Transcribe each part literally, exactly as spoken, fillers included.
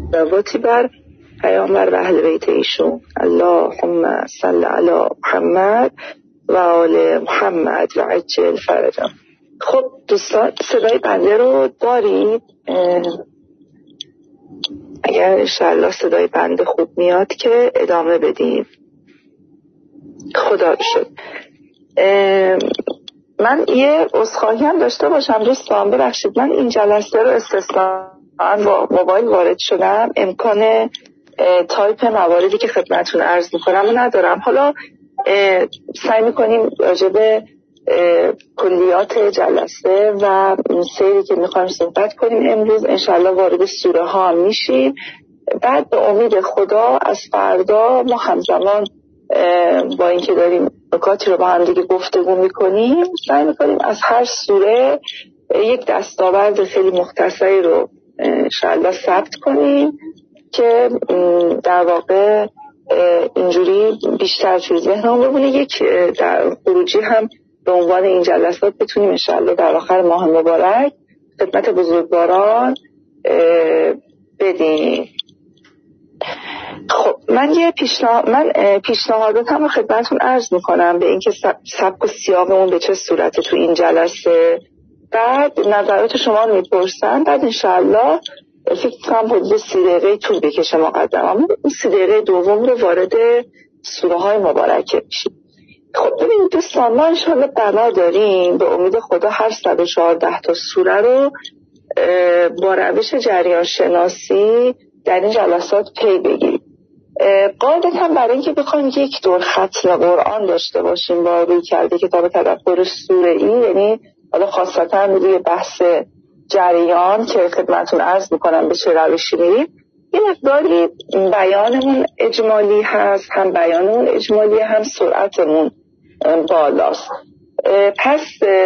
صلواتی بر پیامبر و اهل بیت ایشون. اللهم صل علی محمد و آل محمد و عجل فرجهم. خب دوستان صدای بنده رو دارید؟ اگر انشاءالله صدای بنده خوب میاد که ادامه بدیم. خدا رو شد. من یه عذرخواهی هم داشته باشم دوستان، ببخشید من این جلسه رو استثناً با موبایل وارد شدم، امکان تایپ مواردی که خدمتتون عرض میکنم ندارم. حالا سعی میکنیم راجع به کلیات جلسه و سیری که میخوایم صحبت کنیم امروز انشالله وارد سوره ها هم میشیم. بعد به امید خدا از فردا ما همزمان با اینکه داریم نکاتی رو با هم دیگه گفتگو میکنیم سعی میکنیم از هر سوره یک دستاورد خیلی مختصری رو انشالله ثبت کنیم که در واقع اینجوری بیشتر توی ذهنم بمونه. یک در خروجی هم به عنوان این جلسات بتونیم انشالله در آخر ماه مبارک خدمت بزرگواران بدیم. خب من یه پیشنهاد من پیشنهاداتم رو خدمتتون عرض میکنم به اینکه سبک و سیاقمون به چه صورته تو این جلسه، بعد نظرات شما رو میپرسم، بعد انشالله فکر کنم حدود سی دقیقه طول بکشه مقدمه. این سی دقیقه دوم رو وارد سوره های مبارکه میشیم. خب ببینید دوستان ما انشالله بنا داریم به امید خدا هر صد و چهارده تا سوره رو با روش جریان شناسی در این جلسات پی بگیریم. قاعدتا برای اینکه بخوایم یک دور ختم قرآن داشته باشیم با روی کرده کتاب تدبر سوره ای، یعنی حالا خاصتا روی بحث جریان که خدمتون عرض میکنم به چه روشی میریم، یه مقداری بیانمون اجمالی هست، هم بیانمون اجمالی هم سرعتمون بالاست. پس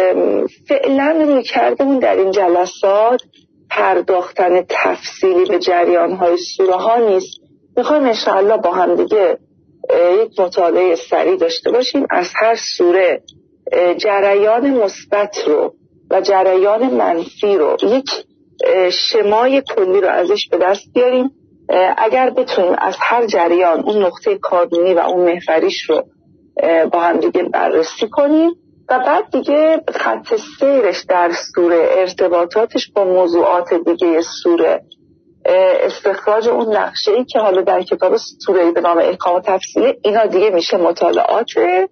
فعلا روی کردمون در این جلسات پرداختن تفصیلی به جریان‌های سوره ها نیست. میخوایم انشاءالله با هم دیگه یک مطالعه سریع داشته باشیم از هر سوره جریان مثبت رو و جریان منفی رو، یک شمای کلی رو ازش به دست بیاریم. اگر بتونیم از هر جریان اون نقطه کاربونی و اون محوریش رو با هم دیگه بررسی کنیم و بعد دیگه خط سیرش در سوره، ارتباطاتش با موضوعات دیگه سوره، استخراج اون نقشه‌ای که حالا در کتاب سوره به نام احکام و تفصیل، اینا دیگه میشه مطالعات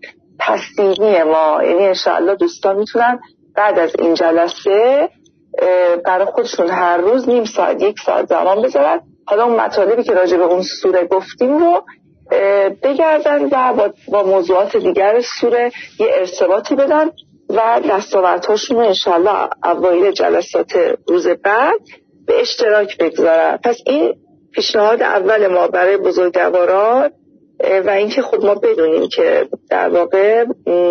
تصدیقی ما. یعنی انشاءالله دوستان میتونن بعد از این جلسه برای خودشون هر روز نیم ساعت یک ساعت زمان بذارن، حالا اون مطالبی که راجع به اون سوره گفتیم رو بگردن و با, با موضوعات دیگر سوره یه ارتباطی بدن و دستاوردهاشون رو انشاءالله اوایل جلسات روز بعد به اشتراک بگذارن. پس این پیشنهاد اول ما برای بزرگواران و اینکه خود ما بدونیم که در واقع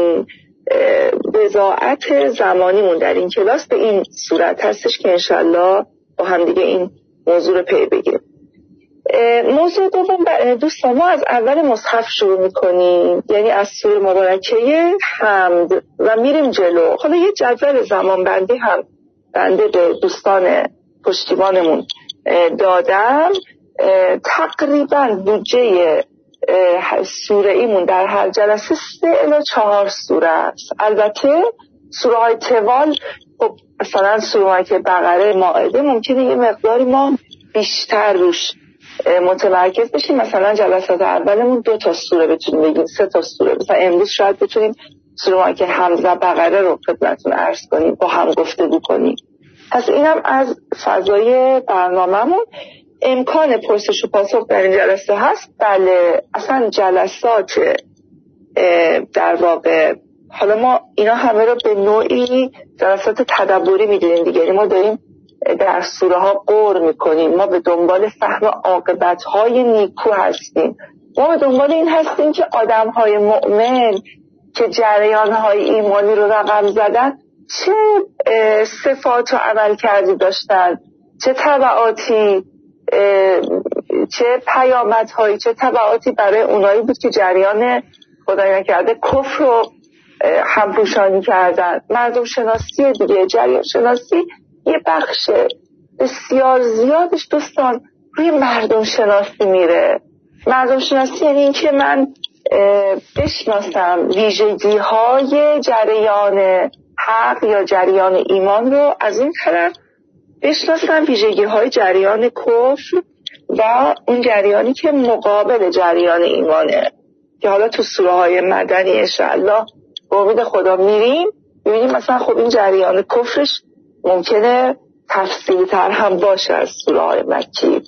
بضاعت زمانیمون در این کلاس به این صورت هستش که انشاءالله با هم دیگه این موضوع رو پی بگیریم. موضوع دوم دوستان، ما از اول مصحف شروع میکنیم، یعنی از سوره مبارکه حمد و میریم جلو. حالا یه جدول زمان بندی هم بنده به دوستان پشتیبانمون دادم. تقریبا بودجه سوره ایمون در هر جلسه سه الی چهار سوره است. البته سوره های توال، خب مثلا سوره که بقره، مائده، ممکنه یه مقداری ما بیشتر روش متمرکز بشیم. مثلا جلسات اولمون دو تا سوره بتونیم بگیم، سه تا سوره. مثلا امروز شاید بتونیم سوره که حمزه بقره رو خدمتتون عرض کنیم، با هم گفتگو کنیم. پس اینم از فضای برنامه‌مون. امکان پرسش و پاسخ در این جلسه هست. بله، اصلا جلسات در واقع حالا ما اینا همه رو به نوعی جلسات تدبری میدونیم دیگه. ما داریم در سوره ها غور میکنیم، ما به دنبال فهم عاقبت های نیکو هستیم، ما به دنبال این هستیم که آدم های مؤمن که جریان های ایمانی رو رقم زدن چه صفات و عمل کردی داشتن، چه تبعاتی، چه پیامدهایی، چه تبعاتی برای اونایی بود که جریان خدای نکرده کفر رو همپوشانی کردن. مردم شناسی دیگه، جریان شناسی یه بخش بسیار زیادش دوستان روی مردم شناسی میره. مردم شناسی یعنی این که من بشناسم ویژگی های جریان حق یا جریان ایمان رو، از این طرف بشناسم ویژگی های جریان کفر و اون جریانی که مقابل جریان ایمانه، که حالا تو سوره های مدنی انشاءالله با امید خدا میریم ببینیم مثلا خب این جریان کفرش ممکنه تفصیلی تر هم باشه از سوره های مکی.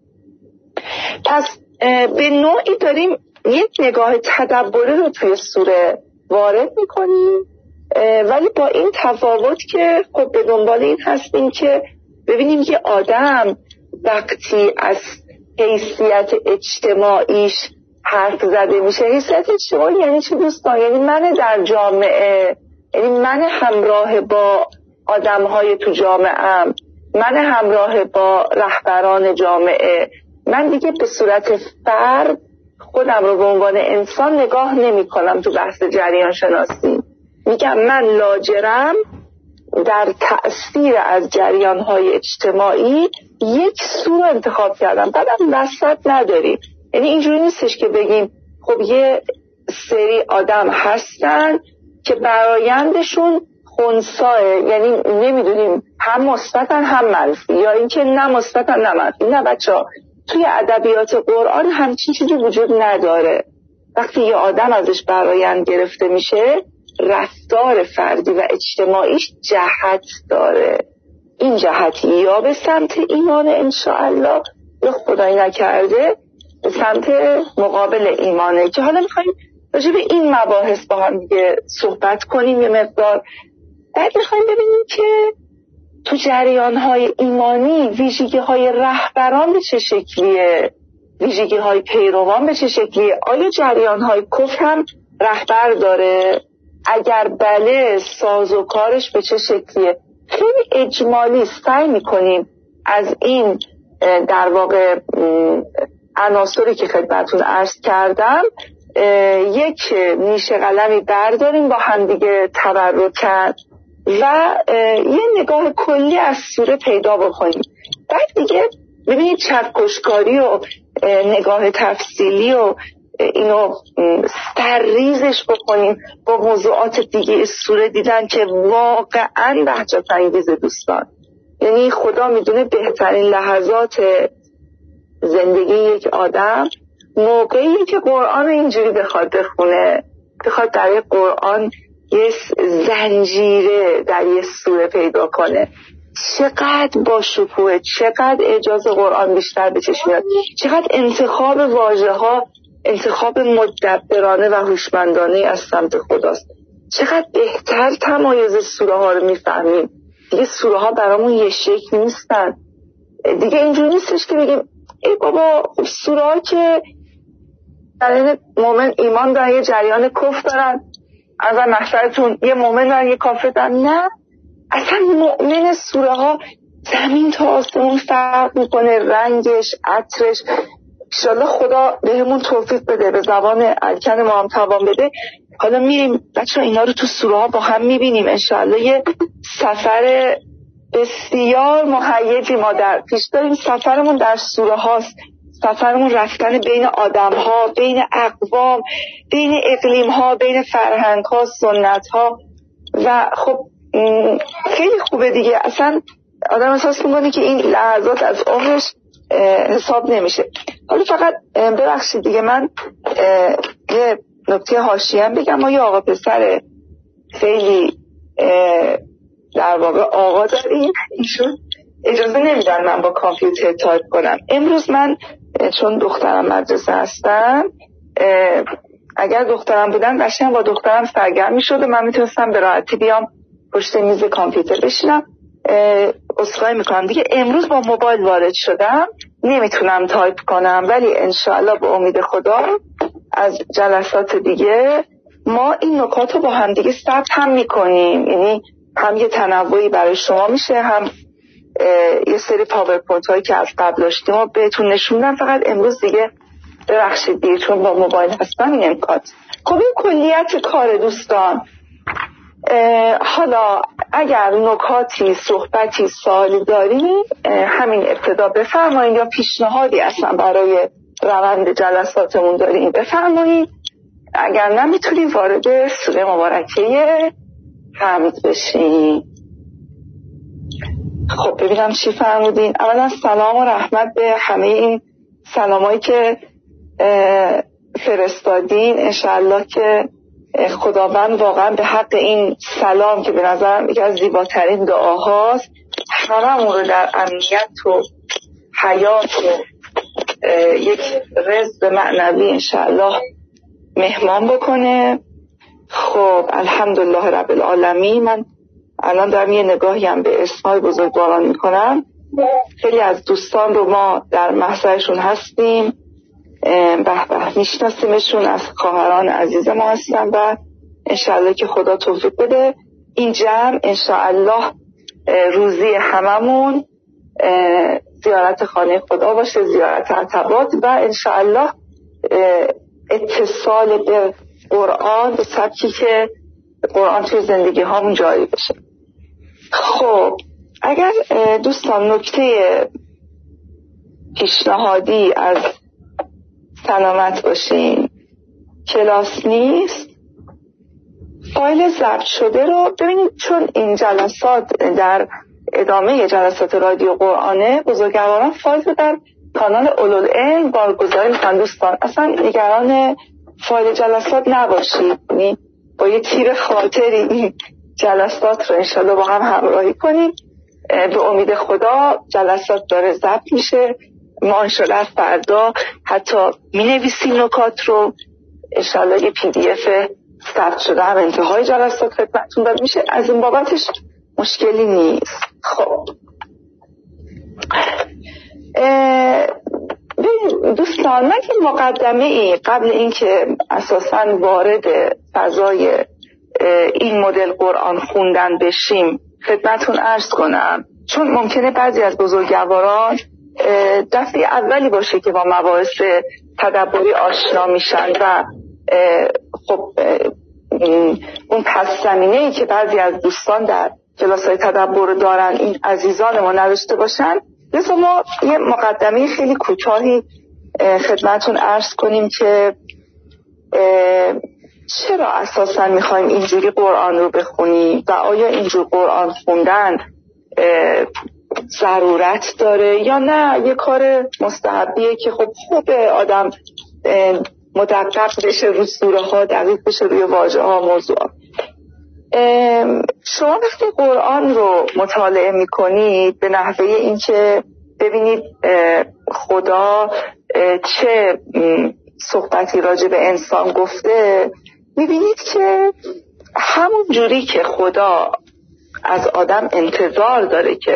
پس به نوعی داریم یک نگاه تدبری رو توی سوره وارد میکنیم، ولی با این تفاوت که خب به دنبال این هستیم که ببینیم یه آدم وقتی از حیثیت اجتماعیش حرف زده میشه، حیثیت اجتماعی یعنی چی دوستان؟ یعنی من در جامعه، یعنی من همراه با آدمهای تو جامعه‌ام، من همراه با رهبران جامعه، من دیگه به صورت فرد خودم رو به عنوان انسان نگاه نمی کنم تو بحث جریان شناسی. میگم من لاجرم در تأثیر از جریان‌های اجتماعی یک سو رو انتخاب کردم، بعدم وسط نداریم. یعنی اینجوری نیستش که بگیم خب یه سری آدم هستن که برایندشون خنثیه، یعنی نمیدونیم هم مثبتن هم منفی، یا اینکه نه مثبتن نه منفی. نه بچه‌ها، توی ادبیات قرآن همچین چیزی وجود نداره. وقتی یه آدم ازش برایند گرفته میشه، رفتار فردی و اجتماعیش جهت داره. این جهت یا به سمت ایمان انشاءالله یا خدای نکرده به سمت مقابل ایمانه، که حالا میخواییم راجع به این مباحث با هم دیگه صحبت کنیم یه مقدار. بعد میخواییم ببینیم که تو جریان‌های ایمانی ویژگی‌های رهبران به چه شکلیه، ویژگی‌های پیروان به چه شکلیه. آیا جریان‌های کفر هم رهبر داره؟ اگر بله، سازوکارش به چه شکلیه؟ خیلی اجمالی سعی می‌کنیم از این در واقع عناصری که خدمتتون عرض کردم یک نیشه قلمی برداریم با هم دیگه تبرکن و یه نگاه کلی از سوره پیدا بکنیم. بعد دیگه ببینید چکشکاری و نگاه تفصیلی و اینو سرریزش بکنیم با موضوعات دیگه سوره دیدن که واقعا بهجت انگیز دوستان. یعنی خدا میدونه بهترین لحظات زندگی یک آدم موقعی که قرآن اینجوری بخواد بخونه، بخواد در یک قرآن یه زنجیره در یه سوره پیدا کنه. چقدر با شکوه، چقدر اعجاز قرآن بیشتر به چشم میاد، چقدر انتخاب واژه ها انتخاب مدبرانه و هوشمندانه از سمت خداست. چقدر بهتر تمایز سوره ها رو میفهمیم. دیگه سوره ها برامون یه شکل نیستن. دیگه اینجوری نیستش که بگیم ای بابا سوره ها که در این مومن ایمان دارن یه جریان کفر دارن، از محشرتون یه مومن دارن یه کافر دارن. نه، اصلا مؤمن سوره ها زمین تا آسمون فرق میکنه، رنگش، عطرش. انشالله خدا بهمون توفیق بده، به زبان الکن ما هم توان بده. حالا میریم بچه ها اینا رو تو سوره ها با هم میبینیم. انشالله یه سفر بسیار مهیجی ما در پیش داریم. سفرمون در سوره هاست، سفرمون رفتن بین آدم ها، بین اقوام، بین اقلیم ها، بین فرهنگ ها، سنت ها. و خب خیلی خوبه دیگه. اصلا آدم احساس میکنه که این لحظات از عمرش حساب نمیشه. حالا فقط ببخشید دیگه من یه نکته حاشیه‌ام بگم. ما یه آقا پسر خیلی در واقع آقا داریم، ایشون اجازه نمیدن من با کامپیوتر تایپ کنم. امروز من چون دخترم مدرسه هستم، اگر دخترم بودن قشنگ با دخترم سرگرم میشد و من میتونستم به راحتی بیام پشت میز کامپیوتر بشینم. عذرخواهی میکنم دیگه، امروز با موبایل وارد شدم نمیتونم تایپ کنم، ولی انشاءالله به امید خدا از جلسات دیگه ما این نکات رو با هم دیگه ثبت هم میکنیم. یعنی هم یه تنوعی برای شما میشه، هم یه سری پاورپوینت هایی که از قبل داشتیم و بهتون نشوندم. فقط امروز دیگه ببخشید دیگه چون با موبایل هستم این امکان. خب این کلیت کار دوستان. حالا اگر نکاتی، صحبتی، سوالی دارین همین ابتدا بفرمایید، یا پیشنهادی اصلا برای روند جلساتمون دارین بفرمایید. اگر نه میتونیم وارد سوره مبارکه حمد بشیم. خب ببینم چی فرمودین. اولا سلام و رحمت به همه این سلامایی که فرستادین. انشاءالله که خداوند واقعا به حق این سلام که به نظرم یکی از زیباترین دعاهاست هممون رو در امنیت و حیات و یک رزق معنوی انشاءالله مهمان بکنه. خب الحمدلله رب العالمین. من الان دارم یه نگاهی هم به اسمای بزرگواران میکنم. خیلی از دوستان رو ما در محضرشون هستیم، به به میشناسیمشون، از خواهران عزیز ما هستن و انشاءالله که خدا توفیق بده این جمع انشاءالله روزی هممون زیارت خانه خدا باشه، زیارت عتبات و انشاءالله اتصال به قرآن به سبکی که قرآن توی زندگی هامون جاری بشه. خب اگر دوستان نکته پیشنهادی از سلامت باشین، کلاس نیست، فایل ضبط شده رو ببینید، چون این جلسات در ادامه جلسات رادیو قرآنه، بزرگواران فایل رو در کانال اولوالعلم بارگذاری میکنن. دوستان اصلا نگران فایل جلسات نباشید، یعنی با یه تیر خاطری این جلسات رو انشالله با هم همراهی کنیم. به امید خدا جلسات داره ضبط میشه، ما انشالله فردا حتی می نویسیم نکات رو، انشالله یه پی دی اف ثبت شده هم انتهای جلسات خدمتتون داد میشه، از این بابتش مشکلی نیست. خب دوستان من که مقدمه ای قبل اینکه اساساً وارد فضای این مدل قرآن خوندن بشیم خدمتتون عرض کنم، چون ممکنه بعضی از بزرگواران دفعه اولی باشه که با مباحث تدبری آشنا میشن و خب اون پس زمینه‌ای که بعضی از دوستان در کلاس‌های تدبر دارن این عزیزان ما نداشته باشن، لذا ما یه مقدمه خیلی کوتاهی خدمتتون عرض کنیم که چرا اساساً میخوایم اینجوری قرآن رو بخونیم و آیا اینجور قرآن خوندن ضرورت داره یا نه یه کار مستحبیه که خب خوبه آدم مدقق بشه روی سوره ها، دقیق بشه روی واژه ها، موضوع ها. شما وقتی قرآن رو مطالعه میکنید به نحوه این که ببینید خدا چه صحبتی راجع به انسان گفته، میبینید که همون جوری که خدا از آدم انتظار داره که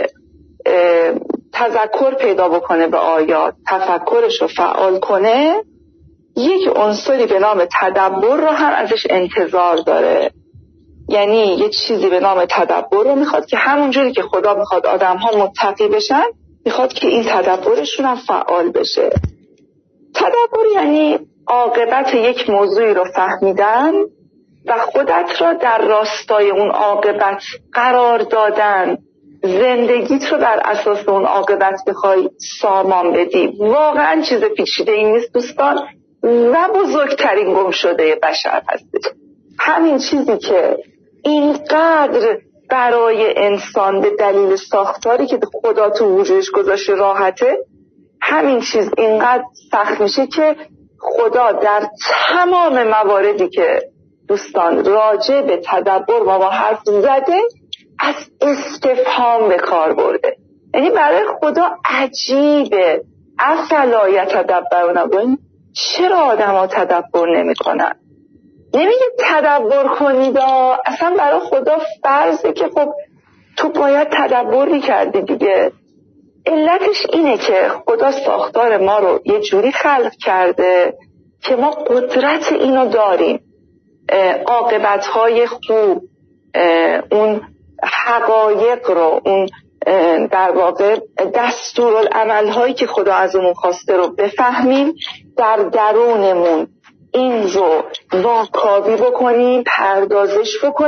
تذکر پیدا بکنه به آیات، تفکرش رو فعال کنه، یک عنصری به نام تدبر رو هم ازش انتظار داره. یعنی یه چیزی به نام تدبر رو میخواد که همون جوری که خدا میخواد آدم ها متقی بشن، میخواد که این تدبرشون هم فعال بشه. تدبر یعنی عاقبت یک موضوعی رو فهمیدن و خودت را در راستای اون عاقبت قرار دادن، زندگیت رو بر اساس اون عاقبت بخوای سامان بدی. واقعا چیز پیچیده این نیست دوستان و بزرگترین گم شده بشر هستش. همین چیزی که اینقدر برای انسان به دلیل ساختاری که خدا تو وجودش گذاشته راحته، همین چیز اینقدر سخت میشه که خدا در تمام مواردی که دوستان راجع به تدبر با ما حرف زده از استفهام به کار برده. یعنی برای خدا عجیبه، افلا یتدبرون، چرا آدم ها تدبر نمی کنن؟ نمیگه تدبر کنید، اصلا برای خدا فرضه که خب تو باید تدبر میکردی دیگه. علتش اینه که خدا ساختار ما رو یه جوری خلق کرده که ما قدرت اینو داریم، عاقبت‌های خوب، اون حقایق رو، اون در واقع دستورالعمل‌هایی که خدا ازمون خواسته رو بفهمیم، در درونمون این رو واکاوی بکنیم، پردازش بکنیم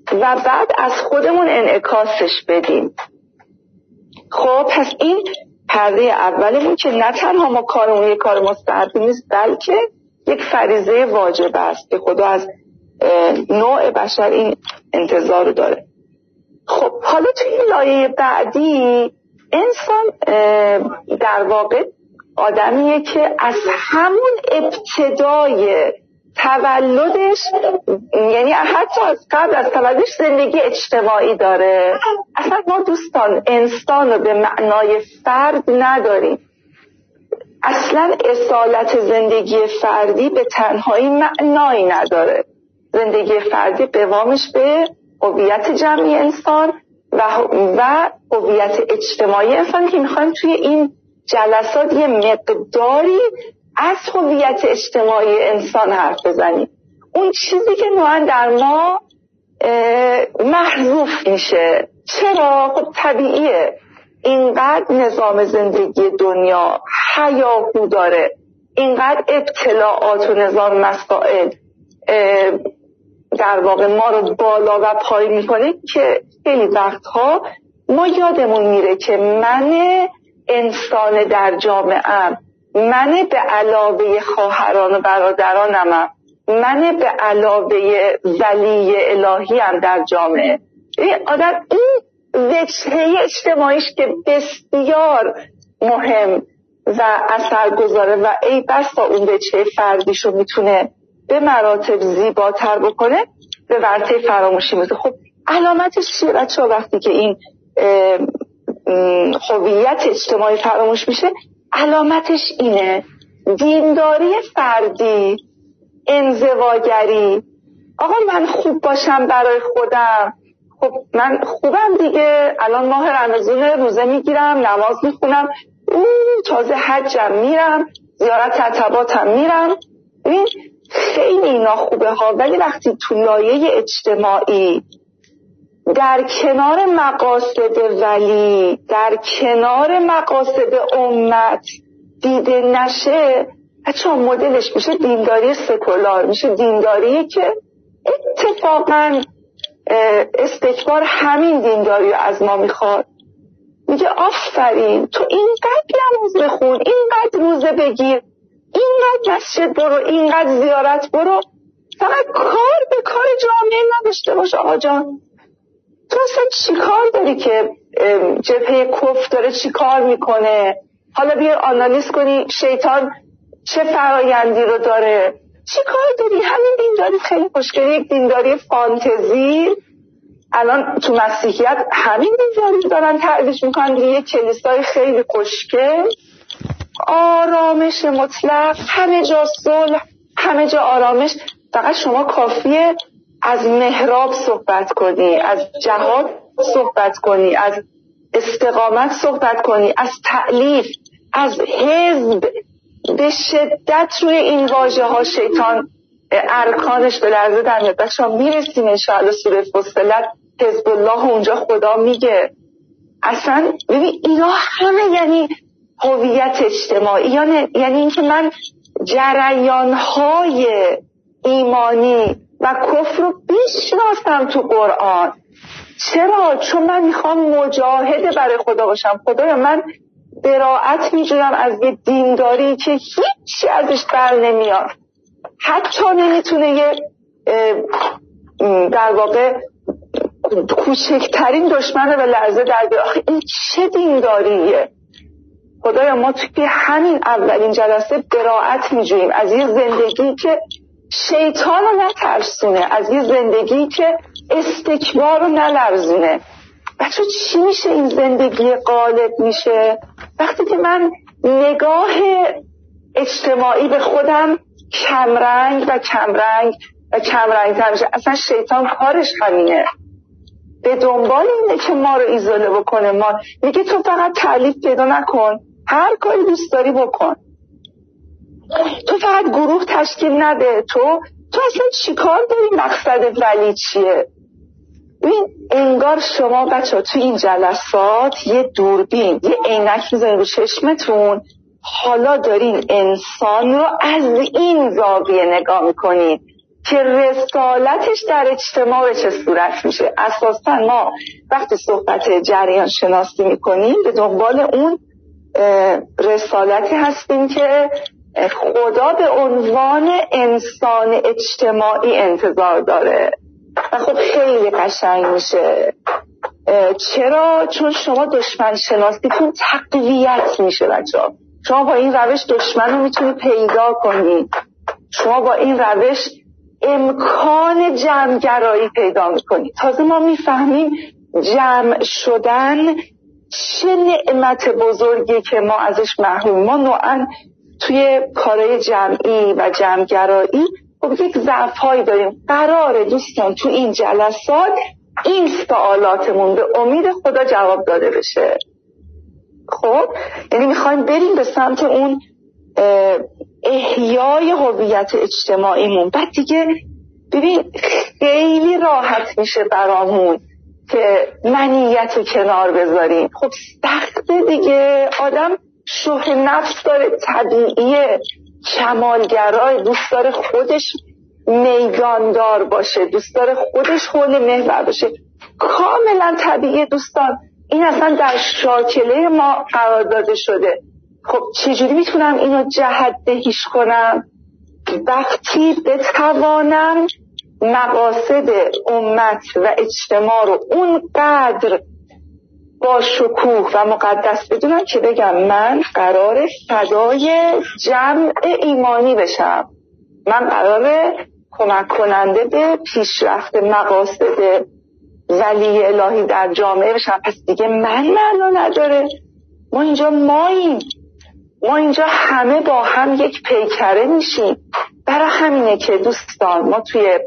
و بعد از خودمون انعکاسش بدیم. خب پس این پرده اولمون که نه تنها ما کارمون یک کار مستحبی نیست، بلکه یک فریضه واجب است که خدا از نوع بشر این انتظار رو داره. خب حالا توی این لایه بعدی انسان در واقع آدمیه که از همون ابتدای تولدش، یعنی حتی از قبل از تولدش زندگی اجتماعی داره. اصلا ما دوستان انسان رو به معنای فرد نداریم. اصلا اصالت زندگی فردی به تنهایی معنایی نداره. زندگی فردی قوامش به هویت جمعی انسان و و هویت اجتماعی انسان که میخوایم توی این جلسات یه مقداری از هویت اجتماعی انسان حرف بزنیم. اون چیزی که نوعا در ما محذوف میشه. چرا؟ خب طبیعیه. اینقدر نظام زندگی دنیا هیاهو داره، اینقدر ابتلاعات و نظام مسائل در واقع ما رو بالا و پایین میکنه که خیلی وقتها ما یادمون میره که من انسان در جامعه‌ام، من به علاوه خواهران و برادرانم، من به علاوه ولی الهی هم در جامعه. این آدم این وجهه اجتماعیش که بسیار مهم و اثرگذاره و ای بسا اون وجهه فردیشو میتونه به مراتب زیباتر بکنه، به ورطه فراموشی میفته. خب علامتش چیه بچه‌ها وقتی که این هویت اجتماعی فراموش میشه؟ علامتش اینه: دینداری فردی، انزواگری. آقا من خوب باشم برای خودم، خب من خوبم دیگه، الان ماه رمضان روزه میگیرم، نماز میخونم، او تازه حجم میرم، زیارت تباتم میرم. این خیلی اینا خوبه ها، ولی وقتی تو لایه اجتماعی در کنار مقاصد ولی، در کنار مقاصد امت دیده نشه، بچه ها مدلش میشه دینداری سکولار، میشه دینداری که اتفاقا استکبار همین دینداری رو از ما میخواد. میگه آفرین تو اینقدر نماز بخون، اینقدر روزه بگیر، اینقدر مسجد برو، اینقدر زیارت برو، فقط کار به کار جامعه نداشته باش. آقا جان تو اصلا چی کار داری که جبهه کفر داره چی کار میکنه؟ حالا بیا آنالیز کنی شیطان چه فرایندی رو داره، چی کار داری؟ همین دینداری خیلی خوشگلی، یک دینداری فانتزی. الان تو مسیحیت همین دینداری دارن ترویج میکنن، یک کلیسای خیلی خوشگل، آرامش مطلق، همه جا صلح، همه جا آرامش. فقط شما کافیه از محراب صحبت کنی، از جهاد صحبت کنی، از استقامت صحبت کنی، از تألیف، از حزب. به شدت روی این واژه ها شیطان ارکانش به لرزه در میاد. بچه‌ها میرسیم انشاءالله سوره فصلت، حزب الله اونجا خدا میگه. اصلا ببین اینا همه یعنی هویت اجتماعی، یعنی یعنی اینکه من جریان‌های ایمانی و کفر رو بشناسم تو قرآن. چرا؟ چون من میخوام مجاهد برای خدا باشم. خدایا من براءت میجویم از یه دینداری که هیچی ازش بر نمیاد، حتی نمیتونه یه در واقع کوچکترین دشمن به لرزه در بیاره. آخه این چه دینداریه؟ خدایا ما توی همین اولین جلسه براءت میجویم از یه زندگی که شیطان رو نترسونه، از یه زندگی که استکبار رو نلرزونه. بچه چی میشه این زندگی غالب میشه؟ وقتی که من نگاه اجتماعی به خودم کمرنگ و کمرنگ و کمرنگ تر میشه. اصلا شیطان کارش همینه، به دنبال اینه که ما رو ایزوله بکنه. ما میگه تو فقط تألیف پیدا نکن، هر کاری دوست داری بکن، تو فقط گروه تشکیل نده، تو تو اصلا چی کار داری؟ مقصد ولی چیه؟ این انگار شما بچه ها توی این جلسات یه دوربین، یه عینک میزنید رو چشمتون، حالا دارین انسان رو از این زاویه نگاه میکنید که رسالتش در اجتماع به چه صورت میشه. اساسا ما وقتی صحبت جریان شناسی میکنیم به دنبال اون رسالتی هستیم که خدا به عنوان انسان اجتماعی انتظار داره و خب خیلی قشنگ میشه. چرا؟ چون شما دشمن شناسیتون تقویت میشه بچه‌ها. شما با این روش دشمن رو میتونی پیدا کنی. شما با این روش امکان جمع‌گرایی پیدا میکنی. تازه ما میفهمیم جمع شدن چه نعمت بزرگی که ما ازش محروم. ما نوعاً توی کارهای جمعی و جمع‌گرایی خب یک ضعف‌هایی داریم. قراره دوستان تو این جلسات این سوالاتمون به امید خدا جواب داده بشه. خب یعنی میخوایم بریم به سمت اون احیای هویت اجتماعیمون. بعد دیگه ببین خیلی راحت میشه برامون که منیت رو کنار بذاریم. خب سخته دیگه، آدم شوخ نفس داره، طبیعیه، کمالگرای، دوست داره خودش میداندار باشه، دوست داره خودش حول محور باشه، کاملا طبیعیه دوستان. این اصلا در شاکله ما قرار داده شده. خب چجوری میتونم اینو جهت‌دهیش کنم؟ وقتی بتوانم مقاصد امت و اجتماع رو اونقدر با شکوه و مقدس بدونم که بگم من قراره فدای جمع ایمانی بشم، من قراره کمک کننده به پیشرفت مقاصد ولی الهی در جامعه بشم. پس دیگه من معنا نداره. ما اینجا ماییم، ما اینجا همه با هم یک پیکره میشیم. برای همینه که دوستان ما توی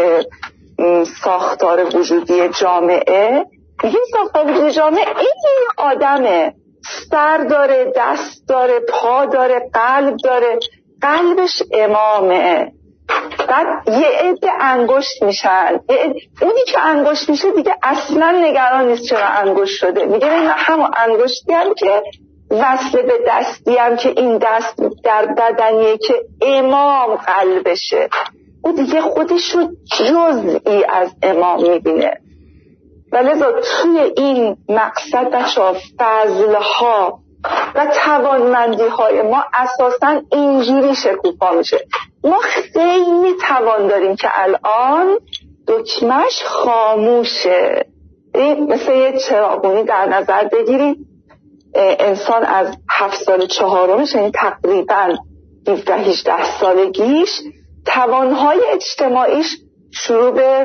ساختار وجودی جامعه میگیم ساختار وجودی جامعه این آدمه، سر داره، دست داره، پا داره، قلب داره، قلبش امامه. بعد یه عده انگشت میشن، اونی که انگشت میشه دیگه اصلا نگران نیست چرا انگشت شده، میگه من همون انگشتی هم که وصل به دستی هم که این دست در بدنیه که امام قلبشه، او دیگه خودش رو جزئی از امام میبینه. ولذا توی این مقصد بچه‌ها فضلها و توانمندی‌های ما اساساً اینجوری شکوفا میشه. ما خیلی توان داریم که الان دکمش خاموشه. مثل یه چراغونی در نظر بگیرید، انسان از هفت سال چهارمش یعنی تقریباً هفده هجده سالگیش توانهای اجتماعیش شروع به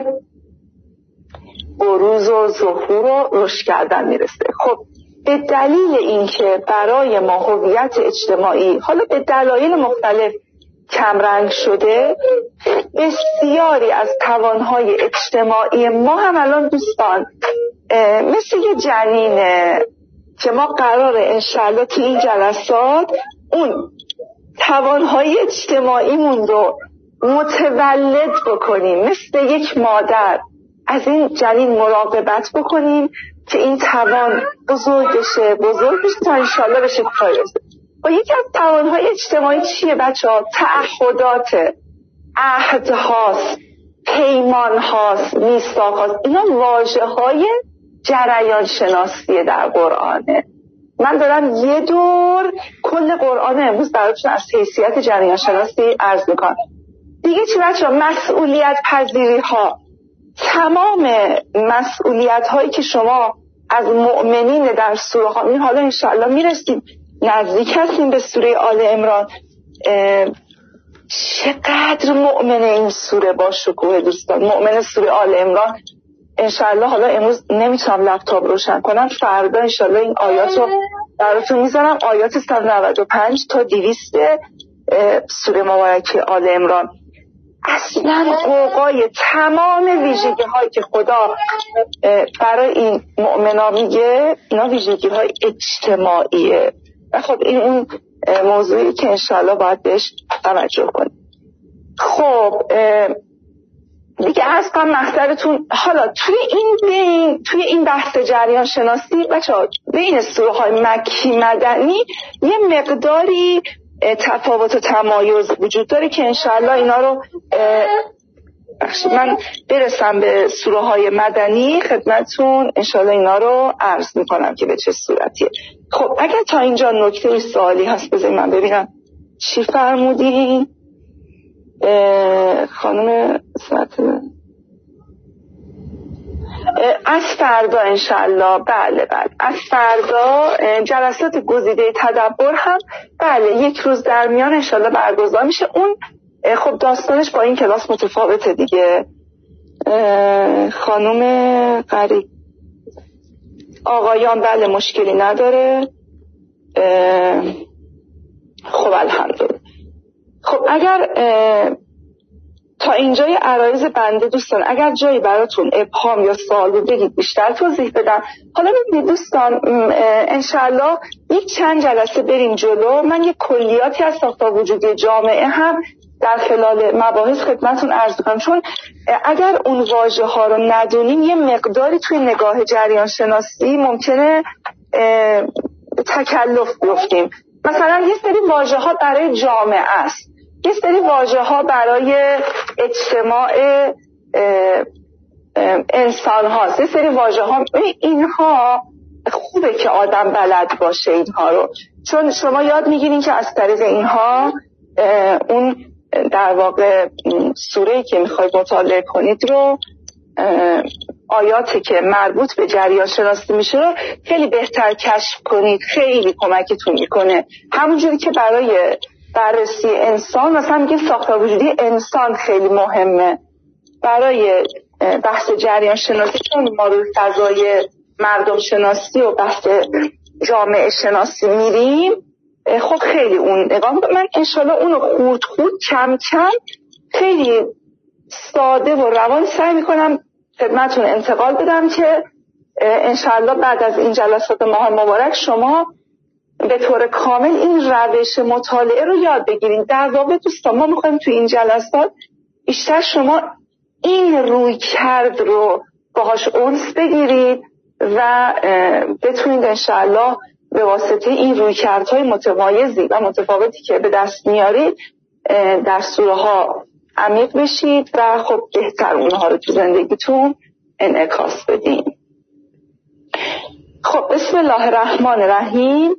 بروز و ظهور و رشد کردن میرسه. خب به دلیل اینکه برای ما هویت اجتماعی حالا به دلایل مختلف کمرنگ شده، بسیاری از توانهای اجتماعی ما هم الان دوستان مثل یه جنینه که ما قراره انشالله تو این جلسات اون توانهای اجتماعیمون رو متولد بکنیم، مثل یک مادر از این جنین مراقبت بکنیم که این توان بزرگ بشه بزرگ بشه تا انشالله بشه کاری بشه. و یکی از توانهای اجتماعی چیه بچه ها؟ تعهدات، عهد هاست، پیمان هاست، میثاق هاست. اینا واژه های جریان شناسی در قرآنه. من دارم یه دور کل قرآن امروز براتون از حیثیت جریان شناسی عرض میکنم. دیگه چی بچه ها؟ مسئولیت پذیری ها، تمام مسئولیت هایی که شما از مؤمنین در سوره ها، این حالا انشاءالله میرسیم نزدیک هستیم به سوره آل عمران. چقدر مؤمن این سوره با شکوه دوستان، مؤمن سوره آل عمران. انشاءالله حالا امروز نمیتونم لپتاپ روشن کنم، فردا انشاءالله این آیات رو براتون میذارم، آیات صد و نود و پنج تا دویست سوره مبارکه آل عمران. اصلا قوقای تمام ویژگی هایی که خدا برای این مؤمنا میگه اینا ویژگی های اجتماعیه. و خب این اون موضوعی که انشاءالله باید بهش توجه کنیم. خب دیگه از کنم مقصدتون حالا توی این بین توی این بحث جریان شناسی بچه‌ها بین سوره های مکی مدنی یه مقداری تفاوت و تمایز وجود داره که انشاءالله اینا رو بخشید من برسم به سوره های مدنی خدمتون انشالله اینا رو عرض میکنم که به چه صورتیه. خب اگر تا اینجا نکته سوالی هست بذارید من ببینم چی فرمودین خانم اسمت. از فردا انشالله بله بله از فردا جلسات گزیده تدبر هم بله یک روز در میان انشالله برگزار میشه. اون خب داستانش با این کلاس متفاوته دیگه. خانم قریب آقایان بله مشکلی نداره. خب الحمدلله. خب اگر تا اینجای عرایض بنده دوستان اگر جایی براتون ابهام یا سوال رو بگید بیشتر توضیح بدم. حالا ببینید دوستان انشالله یک چند جلسه بریم جلو. من یک کلیاتی از ساختار وجودی جامعه هم در خلال مباحث خدمتون عرض کنم، چون اگر اون واژه ها رو ندونیم یه مقداری توی نگاه جریان شناسی ممکنه تکلف بیفتیم. مثلا یه سری واژه ها برای جامعه است، یه سری واژه ها برای اجتماع انسان هاست، یه سری واژه ها اینها خوبه که آدم بلد باشه اینها رو، چون شما یاد میگیرین که از طریق اینها اون در واقع سوره‌ای که میخواید مطالعه کنید رو آیاتی که مربوط به جریان شناسی میشه رو خیلی بهتر کشف کنید، خیلی کمکتون میکنه. همونجوری که برای بررسی انسان مثلا میگه ساختار وجودی انسان خیلی مهمه، برای بحث جریان شناسی چون ما روی فضای مردم شناسی و بحث جامعه شناسی میریم خب خیلی اون نگاه من انشالله اونو خورد خورد کم کم خیلی ساده و روان سعی میکنم خدمتون انتقال بدم که انشالله بعد از این جلسات ماه مبارک شما به طور کامل این روش مطالعه رو یاد بگیرید. در واقع دوستان ما میخوایم توی این جلسات بیشتر شما این روی کرد رو باهاش انس بگیرید و بتونید انشالله به واسطه این رویکردهای متمایزی و متفاوتی که به دست میارید در سوره ها عمیق بشید و خب بهتر اونها رو تو زندگیتون انعکاس بدین. خب بسم الله الرحمن الرحیم.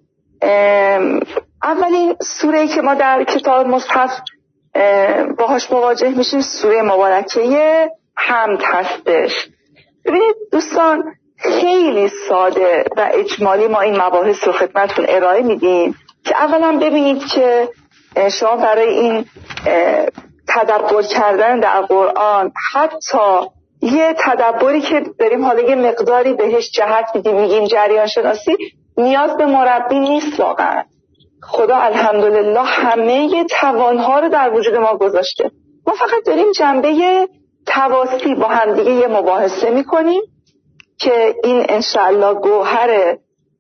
اولین سوره‌ای که ما در کتاب مصحف باهاش مواجه میشیم سوره مبارکه حمد هستش. ببینید دوستان خیلی ساده و اجمالی ما این مباحث رو خدمتتون ارائه میدیم که اولا ببینید که شما برای این تدبر کردن در قرآن حتی یه تدبری که داریم حالا یه مقداری بهش جهت میدیم میگیم جریان شناسی نیاز به مربی نیست واقعا. خدا الحمدلله همه توانها رو در وجود ما گذاشته، ما فقط داریم جنبه تواسی با هم دیگه یه مباحثه میکنیم که این انشاءالله گوهر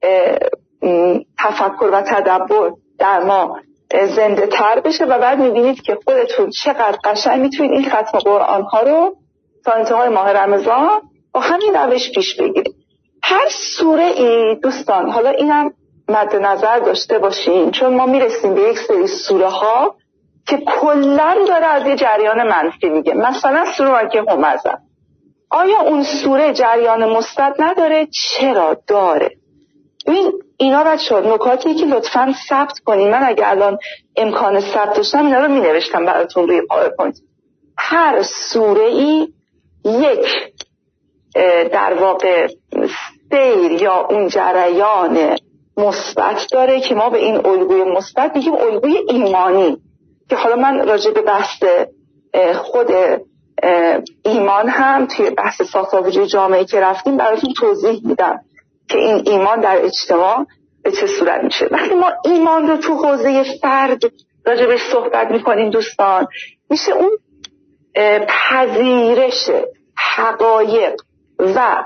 تفکر و تدبر در ما زنده تر بشه و بعد میبینید که خودتون چقدر قشنگ میتونید این ختم قرآن ها رو تا انتهای ماه رمضان با همین روش پیش بگیرید. هر سوره ای دوستان حالا اینم مد نظر داشته باشین چون ما میرسیم به یک سری سوره ها که کلن داره از یه جریان منفی میگه. مثلا سوره که همزه، آیا اون سوره جریان مثبت نداره؟ چرا داره؟ این اینا بچه‌ها نکاتی که لطفاً ثبت کنین. من اگه الان امکان ثبت داشتم اینا رو مینوشتم براتون روی پاورپوینت. هر سوره ای یک در واقع سیر یا اون جریان مثبت داره که ما به این الگوی مثبت میگیم الگوی ایمانی، که حالا من راجع به بحث خود ایمان هم توی بحث ساختار وجود جامعه که رفتیم براتون توضیح میدم که این ایمان در اجتماع به چه صورت میشه. وقتی ما ایمان رو تو حوزه فرد راجع بهش صحبت میکنیم دوستان، میشه اون پذیرش حقایق و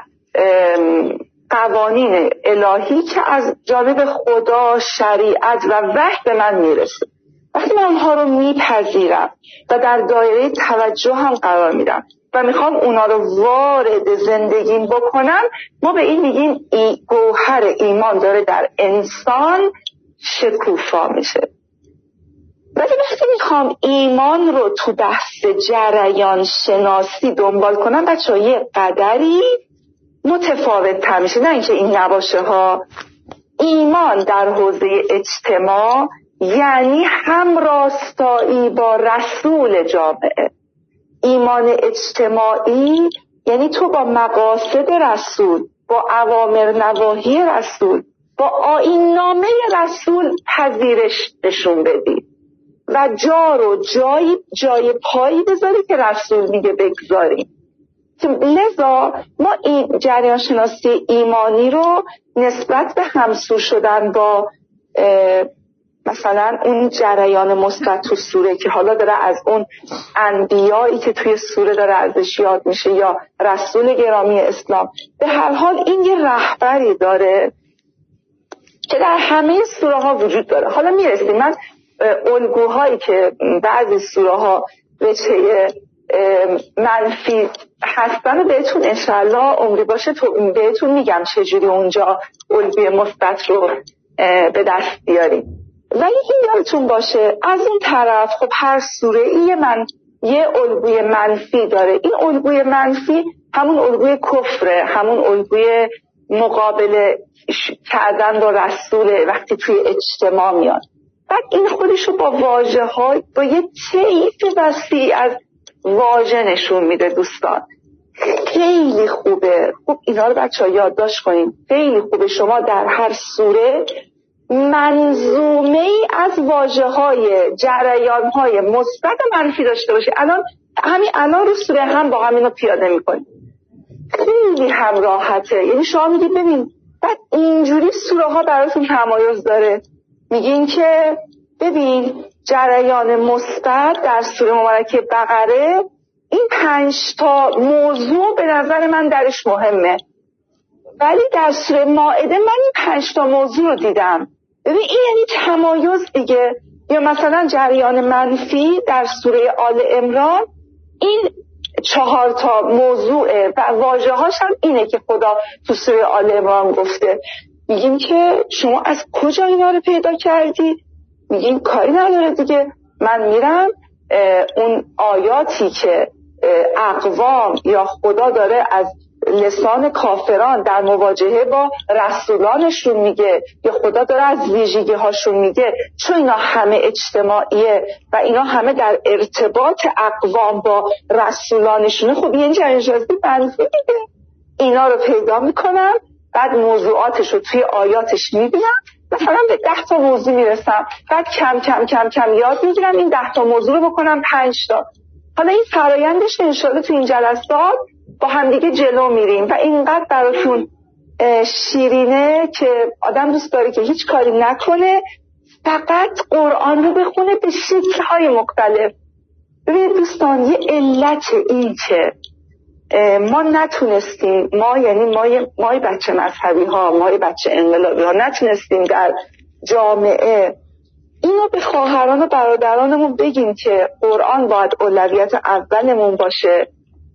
قوانین الهی که از جانب خدا، شریعت و وحی به من میرسه. وقتی من اونها رو میپذیرم و در دایره توجه هم قرار میدم و میخوام اونا رو وارد زندگیم بکنم، ما به این میگیم ای گوهر ایمان داره در انسان شکوفا میشه. ولی وقتی میخوام ایمان رو تو بحث جریان شناسی دنبال کنم بچه ها یه قدری متفاوت تر میشه. نه اینکه این نباشه ها، ایمان در حوزه اجتماع یعنی هم راستایی با رسول جامعه. ایمان اجتماعی یعنی تو با مقاصد رسول، با اوامر نواهی رسول، با آیین نامه رسول پذیرش نشون بدی و جا رو جای جای پایی بذاری که رسول میگه بگذاریم. لذا ما این جریان شناسی ایمانی رو نسبت به همسو شدن با مثلا اون جریان مثبت تو سوره که حالا داره از اون انبیایی که توی سوره داره ازش یاد میشه یا رسول گرامی اسلام، به هر حال این یه رهبری داره که در همه سوره ها وجود داره. حالا میرسیم من الگوهایی که بعضی سوره ها وجهه منفی هستن و بهتون انشالله عمری باشه تو بهتون میگم چجوری اونجا الگوی مثبت رو به دست بیاریم. ولی این یادتون باشه از اون طرف خب هر سوره ای من یه الگوی منفی داره. این الگوی منفی همون الگوی کفره، همون الگوی مقابله کردن با رسول وقتی توی اجتماع میاد. بعد این خودشو با واژه های با یه طیف وسیع از واژه نشون میده. دوستان خیلی خوبه، خوب اینا رو بچه ها یادداشت کنین. خیلی خوبه شما در هر سوره منظومه ای از واژه های جریان های مثبت و منفی داشته باشه. الان همین الان رو سوره هم با همینو پیاده میکنیم، خیلی هم راحته. یعنی شما میگید ببین بعد اینجوری سوره ها براتون تمایز داره، میگین که ببین جریان مثبت در سوره مبارکه بقره این پنج تا موضوع به نظر من درش مهمه، ولی در سوره مائده من این پنج تا موضوع رو دیدم. ببین این یعنی تمایز دیگه. یا مثلا جریان منفی در سوره آل عمران این چهار تا موضوعه و واژه هاش هم اینه که خدا تو سوره آل عمران گفته. میگیم که شما از کجا اینا رو پیدا کردی؟ میگیم کاری نداره دیگه، من میرم اون آیاتی که اقوام یا خدا داره از لسان کافران در مواجهه با رسولانشون میگه یا خدا داره از ویژگی هاشون میگه، چون اینا همه اجتماعیه و اینا همه در ارتباط اقوام با رسولانشونه، خب یه جنجازی منفی دیگه. اینا رو پیدا میکنم، بعد موضوعاتش رو توی آیاتش میبینم، مثلا به ده تا موضوع میرسم، بعد کم کم کم کم یاد میگیرم این ده تا موضوع رو بکنم پنج تا. حالا این فرایندش انشالله تو این جلسات با همدیگه جلو میریم و اینقدر براتون شیرینه که آدم دوست داره که هیچ کاری نکنه، فقط قرآن رو بخونه به شکل‌های مختلف. ببینید دوستان یه علت این که ما نتونستیم، ما یعنی مای مای بچه مذهبی ها، مای بچه انقلابی ها نتونستیم در جامعه اینو به خواهران و برادرانمون بگیم که قرآن باید اولویت اولمون باشه.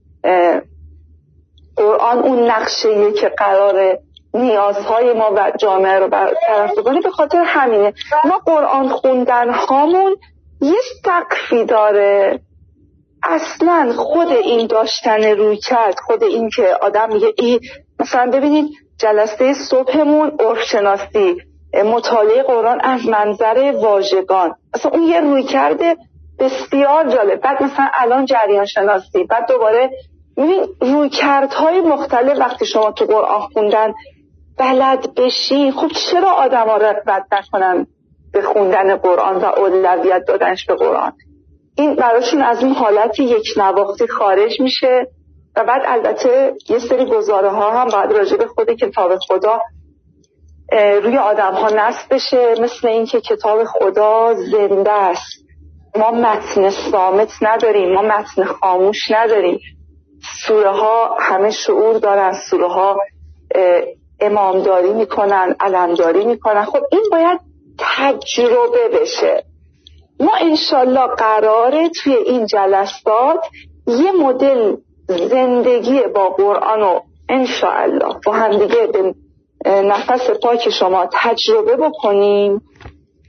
قرآن اون نقشه‌ایه که قراره نیازهای ما و جامعه رو برطرف کنه. به خاطر همینه ما قرآن خوندن هامون یه سقفی داره. اصلا خود این داشتن روی کرد، خود این که آدم میگه ای مثلا ببینید جلسه صبحمون عرف شناسی، مطالعه قرآن از منظر واژگان، اصلا اون یه روی کرده بسیار جالب. بعد مثلا الان جریان شناسی، بعد دوباره میبین روی کردهای مختلف. وقتی شما تو قرآن خوندن بلد بشی، خب چرا آدم ها رغبت نکنن به خوندن قرآن و اولویت دادنش به قرآن؟ این براشون از اون حالت یک نواختی خارج میشه. و بعد البته یه سری گزاره ها هم باید راجع به خود کتاب خدا روی آدم ها نصب بشه، مثل این که کتاب خدا زنده است. ما متن صامت نداریم، ما متن خاموش نداریم. سوره ها همه شعور دارن، سوره ها امامداری میکنن، علمداری میکنن. خب این باید تجربه بشه. ما انشالله قراره توی این جلسات یه مدل زندگی با قرآن رو انشالله با هم دیگه به نفس پاک شما تجربه بکنیم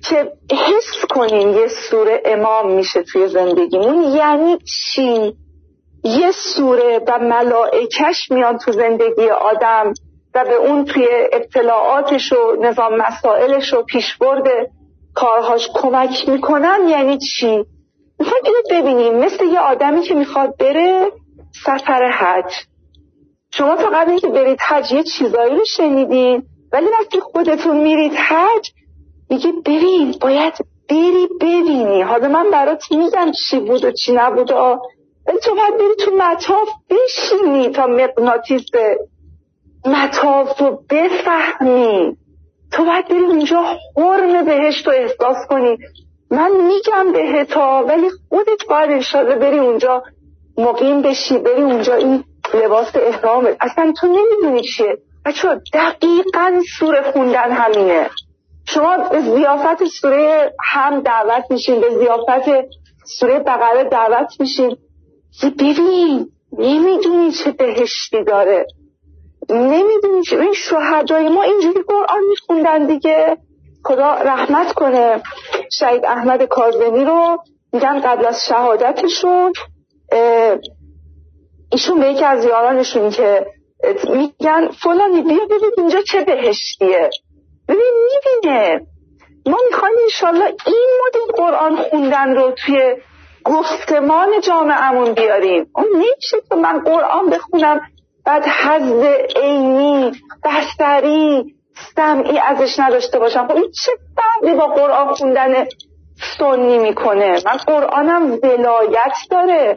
که حس کنیم یه سوره امام میشه توی زندگیمون یعنی چی؟ یه سوره و ملائکش میان تو زندگی آدم و به اون توی اطلاعاتش و نظام مسائلش و پیشبرد کارهاش کمک میکنن یعنی چی؟ میخوایم اینو ببینیم مثل یه آدمی که میخواد بره سفر حج. شما تا قبل اینکه برید حج یه چیزایی رو شنیدین، ولی وقتی خودتون میرید حج میگه ببین باید بری ببینی. حالا من برات میگم چی بود و چی نبود، ولی تو باید بری تو مطاف بشینی تا مغناطیس مطاف رو بفهمی. تو باید بری اونجا حرم بهشت رو احساس کنی. من میگم بهتا، ولی خودت باید انشالله بری اونجا مقیم بشی، بری اونجا این لباس احرامت. اصلا تو نمیدونی چیه. بچه دقیقاً سوره خوندن همینه. شما به ضیافت سوره هم دعوت میشین، به ضیافت سوره بقره دعوت میشین. ببین نمیدونی چه بهشتی داره، نمیدونی چه. این شهدای ما اینجوری قرآن میخوندن دیگه. خدا رحمت کنه شهید احمد کاظمی رو، میگن قبل از شهادتشون ایشون به یکی از یارانشون که میگن فلانی بیا ببین اینجا چه بهشتیه، ببین میبینه. ما میخوایم انشالله این مدل قرآن خوندن رو توی گفتمان جامعهمون بیاریم. اون نمیشه که من قرآن بخونم بعد حظ عینی بصری سمعی ازش نداشته باشم. خب این چه فرقی با قرآن خوندن سنی میکنه؟ من قرآنم ولایت داره.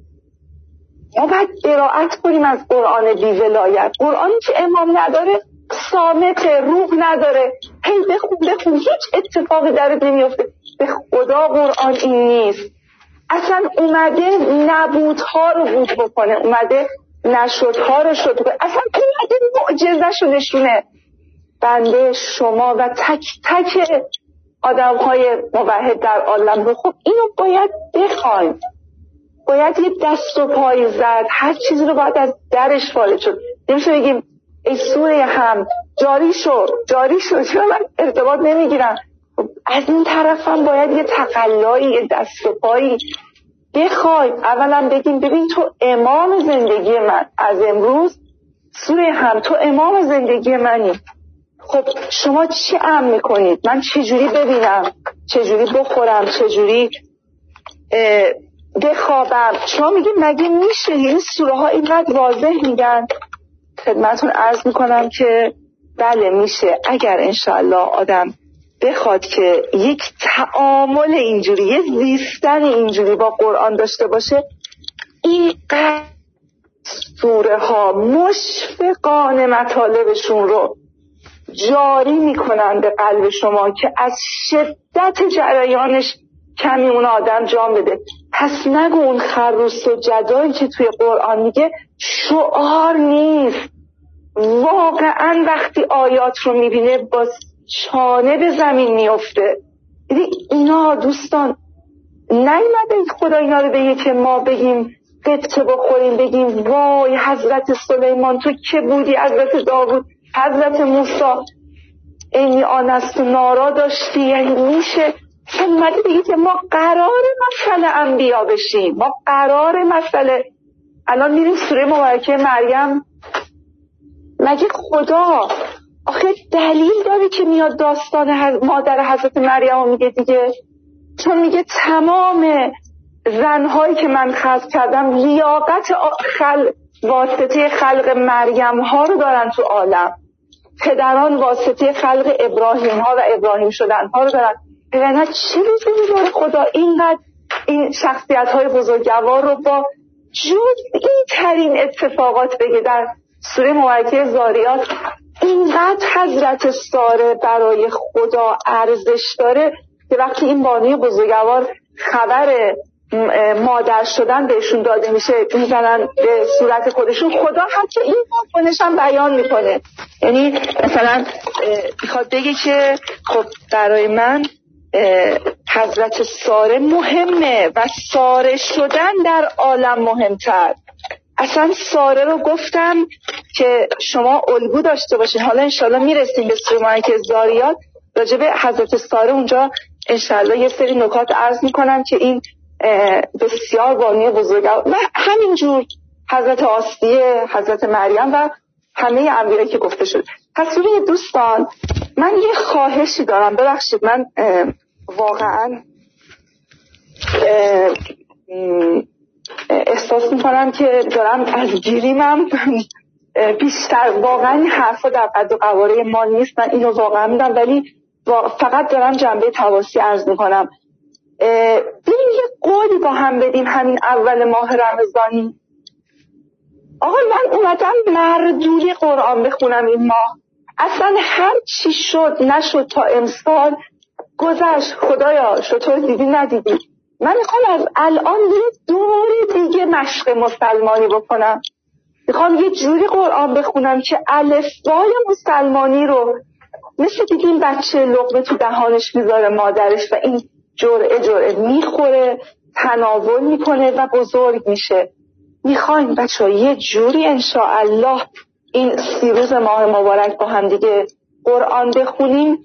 ما باید قرائت کنیم از قرآن بی ولایت. قرآنی که امام نداره صامت، روح نداره، هی بخون بخون هیچ اتفاقی درت نمیفته. به خدا قرآن این نیست. اصلا اومده نبودها رو بود بکنه، اومده نشدها رو شد بکنه، اصلا اومده معجزه شو نشونه. بنده شما و تک تک آدم های موحد در عالم رو خب اینو باید بخوایم، باید یه دست و پای زد، هر چیزی رو باید از درش وارد شد. نمیشه بگیم ای سوره هم جاری شو جاری شو چرا من ارتباط نمیگیرم. از این طرف هم باید یه تقلایی، یه دست و پایی بخوایم. اولا بگیم ببین تو امام زندگی من، از امروز سوره هم تو امام زندگی منی. خب شما چی عمل میکنید؟ من چجوری ببینم، چجوری بخورم، چجوری بخوابم؟ شما میگید مگه میشه؟ این سوره ها اینقدر واضح میگن. خدمتون عرض میکنم که بله میشه، اگر انشاءالله آدم بخواد که یک تعامل اینجوری، یه زیستن اینجوری با قرآن داشته باشه. این سوره ها مشفقان مطالبشون رو جاری میکنن به قلب شما که از شدت جریانش کمی اون آدم جان بده. پس نگو اون خروس و جدایی که توی قرآن میگه شعار نیست. واقعا وقتی آیات رو میبینه با چانه به زمین میفته. اینا دوستان نیومده خدا اینا رو بگه که ما بگیم قطعه بخوریم، بگیم وای حضرت سلیمان تو که بودی، حضرت داوود، حضرت موسی اینی آنست و نارا داشتی. یعنی میشه اومده بگه که ما قرار مسئله انبیا بشیم، ما قرار مسئله. الان میریم سوره مبارکه مریم، مگه خدا آخه دلیل داره که میاد داستان مادر حضرت مریم میگه دیگه؟ چون میگه تمام زنهایی که من خلق کردم لیاقت خل... واسطه خلق مریم ها رو دارن تو عالم، پدران واسطه خلق ابراهیم ها و ابراهیم شدن ها رو دارن. ببینید چه روزی داره خدا اینقدر این شخصیت های بزرگوار رو با جزئی ترین اتفاقات بگه. در سوره مبارکه زاریات اینقدر حضرت ساره برای خدا ارزش داره که وقتی این بانوی بزرگوار خبر مادر شدن بهشون داده میشه میزنن به صورت خودشون، خدا حتی این واکنش هم بیان میکنه. یعنی مثلا میخواد بگه که خب برای من حضرت ساره مهمه و ساره شدن در عالم مهمتر. اصلا ساره رو گفتم که شما الگو داشته باشین. حالا انشالله میرسیم به سوره مبارکه زاریات. راجع به حضرت ساره اونجا انشالله یه سری نکات عرض میکنم که این بسیار بانی بزرگ و همینجور حضرت آسیه، حضرت مریم و همه انبیایی که گفته شد. پس ببینید دوستان، من یه خواهشی دارم، ببخشید من واقعا احساس میکنم که دارم از گیریمم بیشتر، واقعا این حرفا در قد و قواره ما نیست، من اینو واقعا میدم، ولی فقط دارم جنبه تواسی عرض میکنم. بریم یه قولی با هم بدیم همین اول ماه رمضانی. آقا من اومدم مردوری قرآن بخونم این ماه، اصلا هر چی شد نشد تا امسال گذشت، خدایا شطور دیدی ندیدی. من میخوام از الان یه دور دیگه مشق مسلمانی بکنم، میخوام یه جوری قرآن بخونم که الفبای مسلمانی رو مثل دیگه این بچه لقمه تو دهانش میذاره مادرش و این جرعه جرعه میخوره، تناول میکنه و بزرگ میشه. میخوایم بچه ها یه جوری انشاءالله این سی روز ماه مبارک با هم دیگه قرآن بخونیم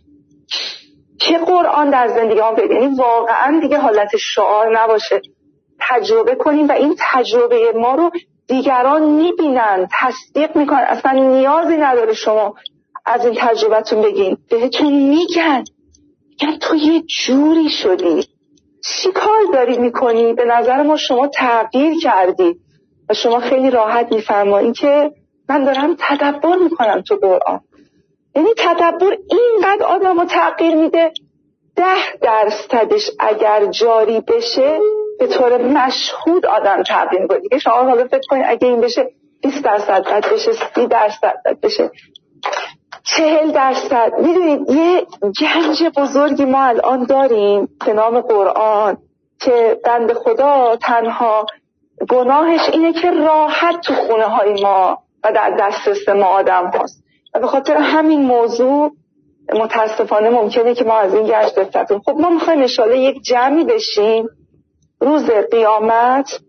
که قرآن در زندگی هم ببینیم، یعنی واقعا دیگه حالت شعار نباشه، تجربه کنیم و این تجربه ما رو دیگران میبینن، تصدیق میکنن. اصلا نیازی نداره شما از این تجربتون بگین، بهتون میگن میگن تو یه جوری شدی، چی کار داری میکنی؟ به نظر ما شما تغییر کردی و شما خیلی راحت میفرمایید که من دارم تدبر میکنم تو قرآن. یعنی تدبر اینقدر آدم رو تغییر میده، ده درصدش اگر جاری بشه به طور مشهود آدم تغییر میکنه. دیگه شما حالا فکر کنید اگه این بشه بیست درصد بد بشه، سی درصد بد بشه، چهل درصد. میدونید یه گنج بزرگی ما الان داریم به نام قرآن که بنده خدا تنها گناهش اینه که راحت تو خونه های ما و در دسترس ما آدم هاست و به خاطر همین موضوع متاسفانه ممکنه که ما از این گنج بستیم. خب ما میخوایم انشاءالله یک جمعی بشیم روز قیامت،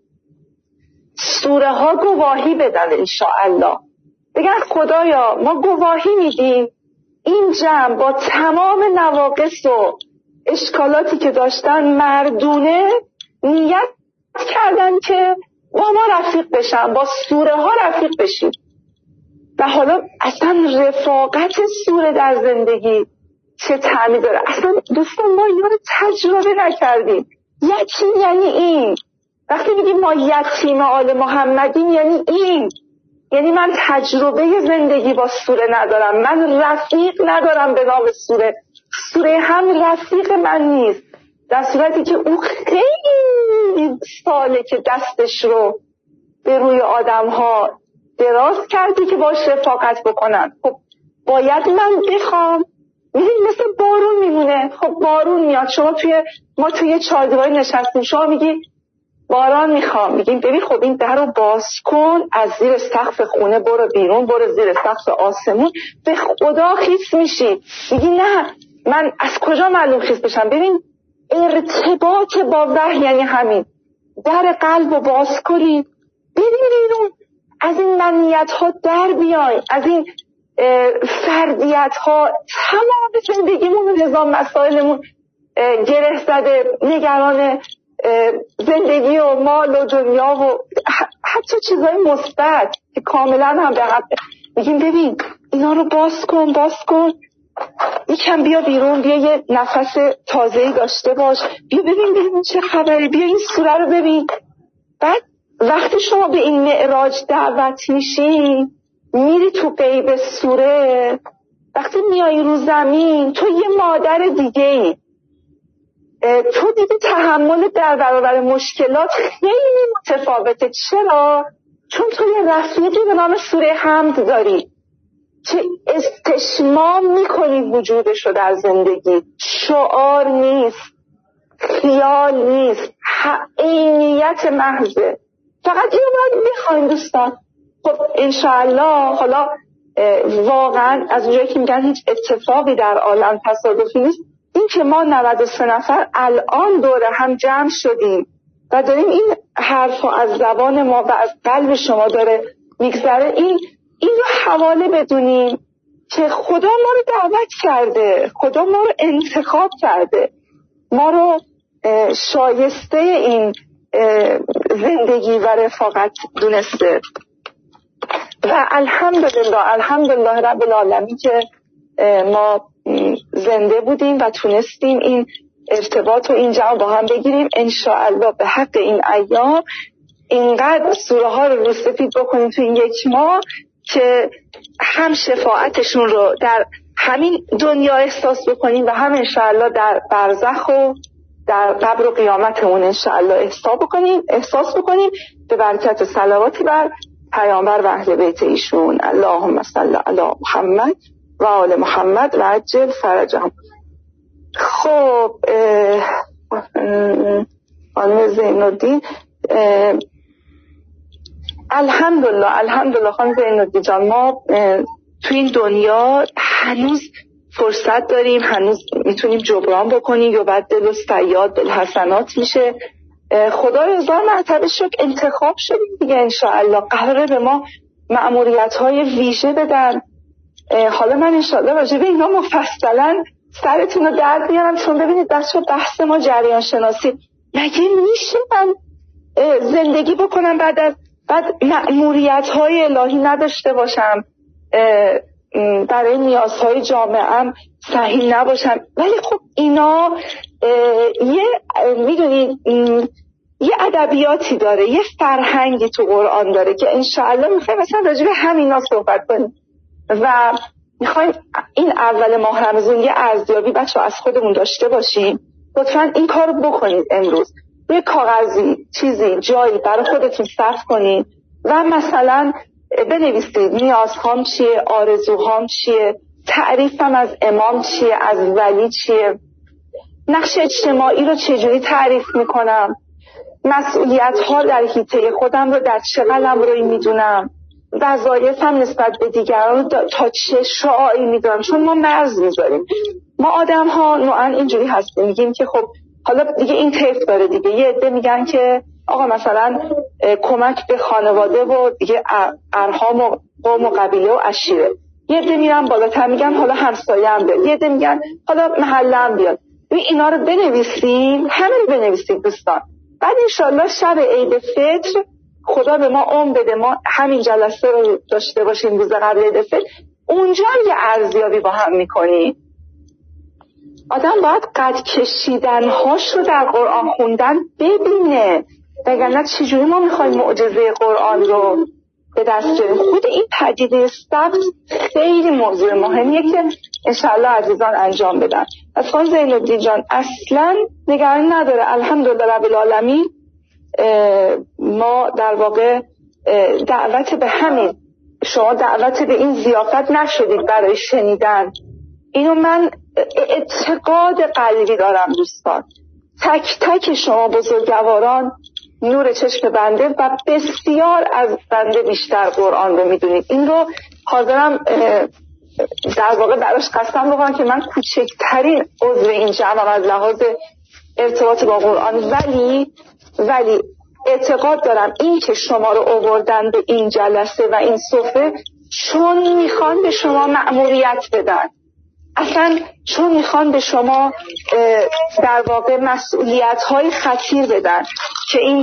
سوره ها گواهی بدن انشاءالله، بگن خدایا ما گواهی میدیم این جمع با تمام نواقص و اشکالاتی که داشتن مردونه نیت کردن که با ما رفیق بشن، با سوره ها رفیق بشیم. و حالا اصلا رفاقت سوره در زندگی چه طعمی داره. اصلا دوستان ما اینا رو تجربه نکردیم. یتیم یعنی این، وقتی میگیم ما یتیم آل محمدیم یعنی این، یعنی من تجربه زندگی با سوره ندارم، من رفیق ندارم به نام سوره، سوره هم رفیق من نیست، در صورتی که او خیلی ساله که دستش رو به روی آدم ها دراز کردی که باش رفاقت بکنن. خب باید من بخوام، میدونی مثل بارون میمونه. خب بارون میاد، شما توی ما توی چهاردیواری نشستیم، شما میگی باران میخوام، میگیم ببین خب این در رو باز کن، از زیر سقف خونه برو بیرون، برو زیر سقف آسمون، به خدا خیس میشی. میگی نه من از کجا معلوم خیس بشم؟ ببین ارتباط با وحی یعنی همین، در قلب رو باز کنید، بریم بیرون، از این منیت ها در بیاین، از این فردیت ها، تمام زندگیمون نظام مسائلمون گره زده، نگران زندگی و مال و دنیا و حتی چیزهای مثبت که کاملا هم به حق. میگیم ببین اینا رو باز کن باز کن، یکم بیا بیرون، بیا یه نفس تازه‌ای داشته باش، بیا ببین ببین چه خبره، بیا این سوره رو ببین. بعد وقتی شما به این معراج دعوت میشی، میری تو غیب سوره، وقتی میای رو زمین تو یه مادر دیگه ای، تو دیگه تحمل در برابر مشکلات خیلی متفاوته. چرا؟ چون تو یه رفیقی به نام سوره حمد داری که استشمام میکنی وجودش رو در زندگی، شعار نیست، خیال نیست، عینیت محضه. فقط اینو باید میخواین دوستان. خب انشاءالله حالا واقعا از اونجایی که میگن هیچ اتفاقی در عالم تصادفی نیست، این که ما نود و سه نفر الان دوره هم جمع شدیم و داریم این حرف از زبان ما و از قلب شما داره میگذره، این این رو حواله بدونیم که خدا ما رو دعوت کرده، خدا ما رو انتخاب کرده، ما رو شایسته این زندگی و رفاقت دونسته. و الحمدلله الحمدلله رب العالمین که ما زنده بودیم و تونستیم این ارتباط و این جمع با هم بگیریم. انشاءالله به حق این ایام اینقدر سوره ها رو روسفید بکنیم تو این یک ماه که هم شفاعتشون رو در همین دنیا احساس بکنیم و هم انشاءالله در برزخ و در قبر و قیامتمون انشاءالله احساس بکنیم احساس بکنیم به برکت صلواتی بر پیامبر و اهل بیت ایشون. اللهم صل علی محمد و آل محمد و عجل فرجهم. خب خانم زینالدین، الحمدلله الحمدلله خانم زینالدین جان، ما تو این دنیا هنوز فرصت داریم، هنوز میتونیم جبران بکنیم یا بعد دل و سیاد بالحسنات میشه. خدا هزار مرتبه شکر انتخاب شدیم دیگه. انشاءالله قراره به ما مأموریت های ویژه بدن. حالا من انشاءالله راجع به اینا مفصلا سرتون رو درد میارم، چون ببینید بچه بحث ما جریان شناسی. مگه میشه من زندگی بکنم بعد از بعد مأموریت های الهی نداشته باشم، برای نیازهای جامعه‌ام صحیح نباشم؟ ولی خب اینا یه میدونید یه ادبیاتی داره، یه فرهنگی تو قرآن داره که انشاءالله میخوایم مثلا راجع به همینا صحبت کنیم و میخوایم این اول ماه رمضان یه ارزیابی بچه از خودمون داشته باشیم. لطفاً این کارو بکنید امروز، یه کاغذی چیزی جایی برای خودتون صرف کنید و مثلا بنویسید نیازهام چیه، آرزوهام چیه، تعریفم از امام چیه، از ولی چیه، نقش اجتماعی رو چجوری تعریف میکنم، مسئولیت ها در حیطه خودم رو در چه قلم روی میدونم، وظایفم نسبت به دیگران تا چه شعاعی میدونم. چون ما مرز میذاریم، ما آدم ها نوعا اینجوری هستیم، میگیم که خب حالا دیگه این طیف داره دیگه. یه عده میگن که آقا مثلا کمک به خانواده و دیگه ارحام و قوم و قبیله و عشیره. یه عده میرن بالاتر میگن حالا همسایه هم بیاد. یه عده میگن حالا محله هم بیاد. اینا رو بنویسیم، همه رو بنویسیم دوستان. بعد انشالله شب عید فطر خدا به ما عمر بده، ما همین جلسه رو داشته باشیم روز قبل عید فطر، اونجا یه ارزیابی با هم میکنیم. آدم باید قد کشیدنهاش رو در قرآن خوندن ببینه، وگرنه چجوری ما میخوایم معجزه قرآن رو به دست بیاریم. خود این پدیده صبر خیلی موضوع مهمیه که انشاءالله عزیزان انجام بدن. از خانم زینالدین جان اصلا نگرانی نداره، الحمدلله رب العالمین. ما در واقع دعوت به همین، شما دعوت به این ضیافت نشدید برای شنیدن. اینو من اعتقاد قلبی دارم دوستان. تک تک شما بزرگواران نور چشم بنده و بسیار از بنده بیشتر قرآن رو میدونید. این رو حاضرم در واقع براش قسم بخورم که من کوچکترین عضو این جمعم از لحاظ ارتباط با قرآن، ولی ولی اعتقاد دارم این که شما رو آوردن به این جلسه و این صفحه چون میخوان به شما مأموریت بدن، اصلا چون میخوان به شما در واقع مسئولیت های خطیر بدن که این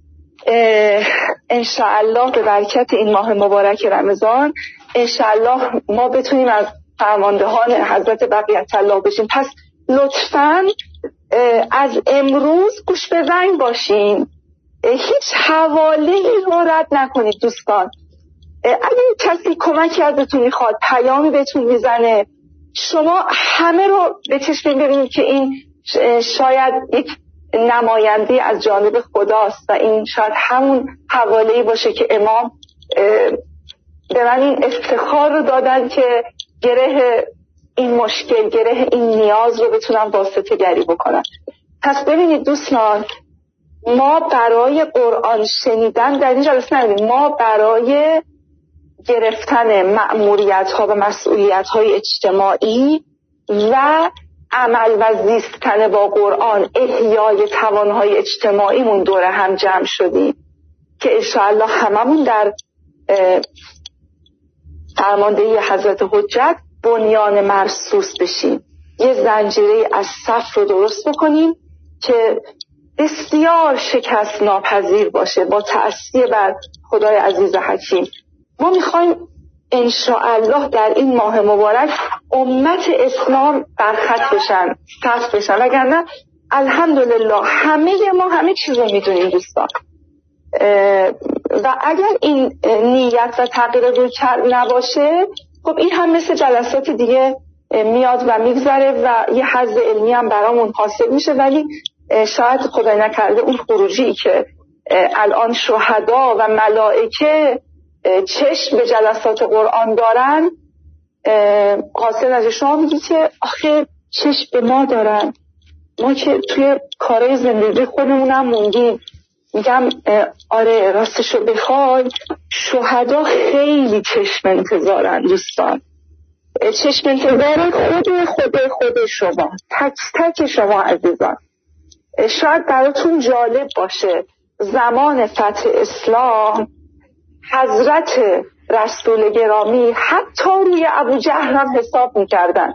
انشاءالله به برکت این ماه مبارک رمضان انشاءالله ما بتونیم از فرماندهان حضرت بقیت الله بشیم. پس لطفاً از امروز گوش به زنگ باشین، هیچ حواله ای رو رد نکنید دوستان. اگه کسی کمکی ازتون میخواد، پیامی بهتون میزنه، شما همه رو به چشم ببینید که این شاید یک نماینده از جانب خداست و این شاید همون حواله‌ای باشه که امام به من این افتخار رو دادن که گره این مشکل، گره این نیاز رو بتونم واسطه گری بکنم. پس ببینید دوستان، ما برای قرآن شنیدن در این جلسه نمیدیم، ما برای گرفتن مأموریت ها و مسئولیت های اجتماعی و عمل و زیستن با قرآن، احیای توانهای اجتماعیمون دور هم جمع شدیم که انشاءالله هممون در فرماندهی حضرت حجت بنیان مرصوص بشیم، یه زنجیره از صف رو درست بکنیم که بسیار شکست ناپذیر باشه با تأثیر بر خدای عزیز حکیم. ما میخوایم انشاءالله در این ماه مبارک امت اسلام برخط بشن، صف بشن، وگرنه الحمدلله همه ما همه چیز رو میدونیم دوستان. و اگر این نیت و تغییر روی کرد نباشه، خب این هم مثل جلسات دیگه میاد و میگذره و یه حظ علمی هم برامون حاصل میشه، ولی شاید خدای نکرده اون خروجی که الان شهدا و ملائکه چشم به جلسات قرآن دارن حاصل نشه. شما میگی که آخه چشم به ما دارن، ما که توی کارهای زندگی خودمونم موندیم. میگم آره راستشو بخوای شهدا خیلی چشم انتظارن دوستان، چشم انتظار خود خود خود شما، تک تک شما عزیزان. شاید براتون جالب باشه زمان فتح اسلام حضرت رسول گرامی حتی روی ابو جهل هم حساب میکردن.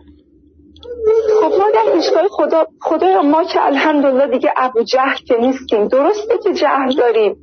خب ما در پیشگاه خدا خدایا ما که الحمدلله دیگه ابو جهل که نیستیم، درسته که جهل داریم،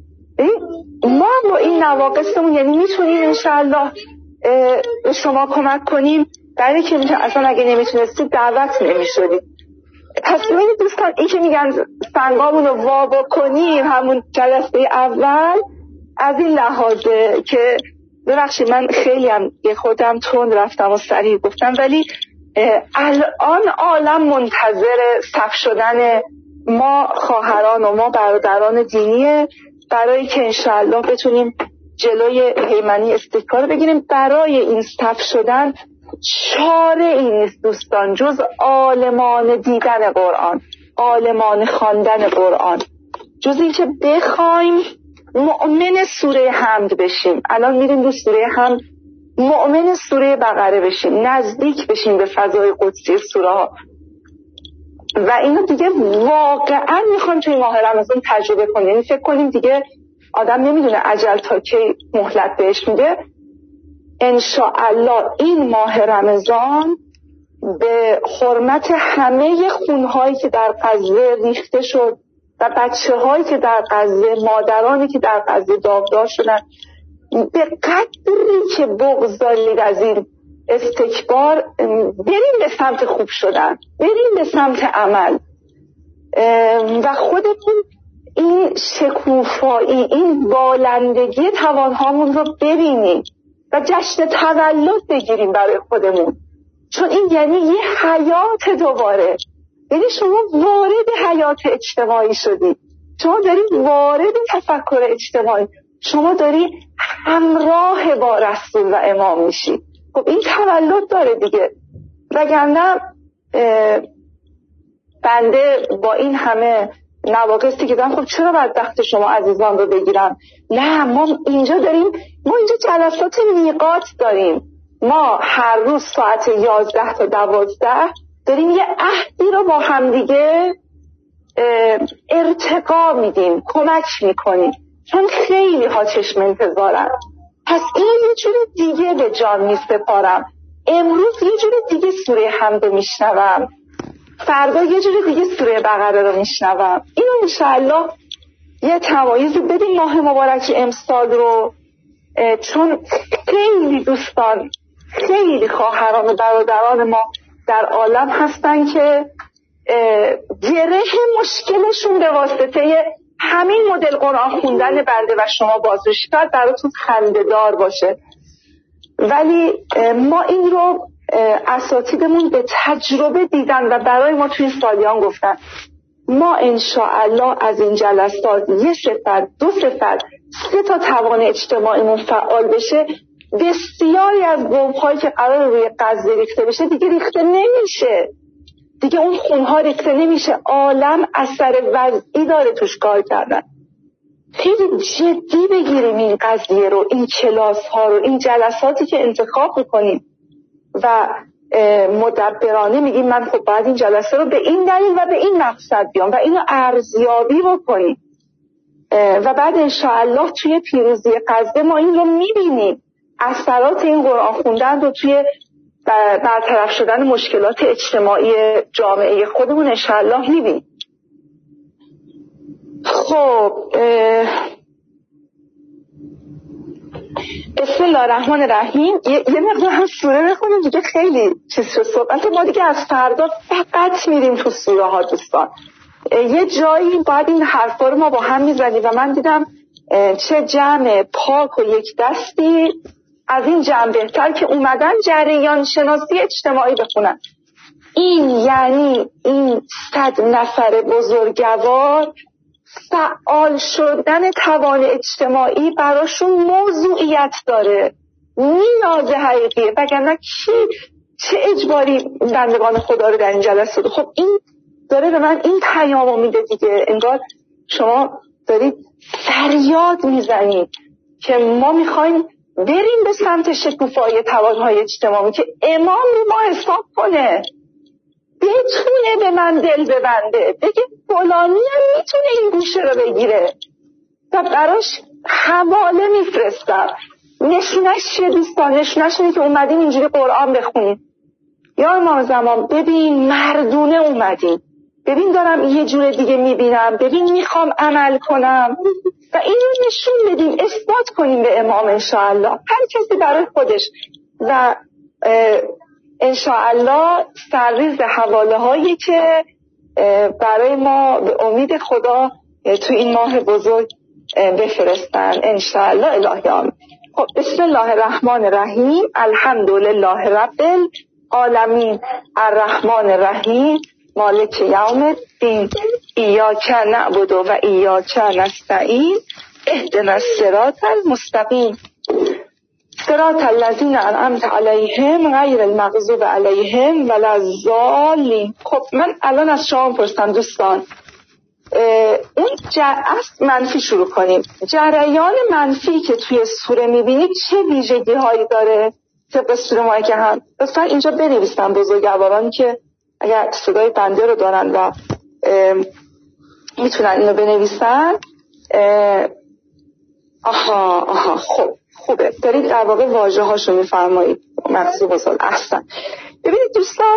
ما با این نواقصمون یعنی میتونیم انشاءالله به شما کمک کنیم، برای که اصلا اگه نمیتونستید دعوت نمیشدید. پس ببینید دوستان، این که میگن سنگامون رو وا بکنیم همون جلسه اول، از این لحاظه که ببخشید من خیلی هم خودم تند رفتم و سریع گفتم، ولی الان عالم منتظر صف شدن ما خواهران و ما برادران دینیه، برای که انشاءالله بتونیم جلوی هیمنی استحکار بگیریم. برای این صف شدن چاره این نیست دوستان جز عالمان دیدن قرآن، عالمان خواندن قرآن، جز این که بخوایم مؤمن سوره حمد بشیم. الان میریم دو سوره حمد، مؤمن سوره بقره بشیم، نزدیک بشیم به فضای قدسی سوره ها. و اینو دیگه واقعا میخوایم توی ماه رمضان تجربه کنیم. یعنی فکر کنیم دیگه آدم نمیدونه عجل تا کی مهلت بهش میده. انشاءالله این ماه رمضان به حرمت همه خونهایی که در غزه ریخته شد و بچه هایی که در غزه، مادرانی که در غزه داغدار شدن، به قدری که بغض دارید از این استکبار، بریم به سمت خوب شدن، بریم به سمت عمل و خودتون این شکوفایی، این بالندگی توانهامون رو ببینیم و جشن تولد بگیریم برای خودمون، چون این یعنی یه حیات دوباره. یعنی شما وارد حیات اجتماعی شدی، شما دارید وارد تفکر اجتماعی، شما داری همراه با رسول و امام میشی. خب این تولد داره دیگه، وگرنه بنده با این همه نواقصی که دارم، خب چرا باید وقت شما عزیزان رو بگیرم؟ نه، ما اینجا داریم، ما اینجا جلسات میقات داریم، ما هر روز ساعت یازده تا دوازده داریم یه عهدی رو با همدیگه ارتقا میدیم، کمک میکنیم، چون خیلی ها چشم انتظارن. پس این یه جور دیگه به جان میسپارم. امروز یه جور دیگه سوره حمد رو میشنوم، فردا یه جور دیگه سوره بقره رو میشنوم. اینو انشاءالله یه تمایزی بدیم ماه مبارک امسال رو، چون خیلی دوستان، خیلی خواهران و برادران ما در عالم هستن که گره مشکلشون به واسطه همین مدل قرآن خوندن بنده و شما بازش کرد براتون خنده‌دار باشه، ولی ما این رو اساتیدمون به تجربه دیدن و برای ما توی سالیان گفتن. ما انشاءالله از این جلسات یه صفت، دو صفت، سه تا توان اجتماعیمون فعال بشه، بسیاری از بمب‌هایی که قرار روی غزه ریخته بشه دیگه ریخته نمیشه، دیگه اون خونها ریخته نمیشه. عالم اثر وضعی داره توش کار کردن. خیلی جدی بگیریم این قضیه رو، این کلاس ها رو، این جلساتی که انتخاب میکنیم و مدبرانه میگیم من خب باید این جلسه رو به این دلیل و به این مقصد بیام و اینو ارزیابی بکنیم و بعد انشاءالله توی پیروزی غزه ما این رو میبینیم، اثرات این قرآن خوندن رو توی برطرف شدن مشکلات اجتماعی جامعه خودمون انشاءالله میبینیم. خب بسم الله الرحمن الرحیم. یه, یه مقدار هم سوره بخونیم دیگه، خیلی چیز شد صحبت ما دیگه. از فردا فقط میریم تو سوره ها دوستان. یه جایی باید این حرفا رو ما با هم میزنیم و من دیدم چه جمع پاک و یک دستی از این جمع بهتر که اومدن جریان شناسی اجتماعی بخونن. این یعنی این صد نفر بزرگوار فعال شدن توان اجتماعی براشون موضوعیت داره، نیاز حقیقیه، وگرنه کی چه اجباری بندگان خدا رو در این جلسه داده. خب این داره به من این پیامو میده دیگه، انگار شما دارید فریاد میزنید که ما میخوایم بریم به سمت شکوفایی توانهای اجتماعی که امام رو ما حساب کنه، بتونه به من دل ببنده، بگه فلانی هم میتونه این گوشه رو بگیره و براش حواله میفرستم. نشونش چیه دوستان؟ نشونش اینه که اومدین اینجوری قرآن بخونید. یا امام زمان ببین مردونه اومدین، ببین دارم یه جور دیگه میبینم، ببین میخوام عمل کنم و این رو نشون بدیم، اثبات کنیم به امام انشاءالله، هر کسی برای خودش. و انشاءالله سرریز حواله هایی که برای ما به امید خدا تو این ماه بزرگ بفرستن انشاءالله. الهی آمین. خب بسم الله الرحمن الرحیم. الحمدلله رب العالمین الرحمن الرحیم مالک یوم الدین ایاک نعبد و ایاک نستعین اهدنا الصراط المستقیم صراط الذین انعمت علیهم غیر المغضوب علیهم ولا الضالین. خب من الان از شما پرسیدم دوستان، اون از منفی شروع کنیم. جریان منفی که توی سوره میبینید چه ویژگی هایی داره؟ طبق سوره ما که هم لطفا اینجا بنویسن بزرگوارانی که اگر صدای بنده رو دارن و میتونن اینو بنویسن. آها آها خب خوبه، دارید در واقع واژه هاشو میفرمایید. مغزی بزرگ احسن. ببینید دوستان،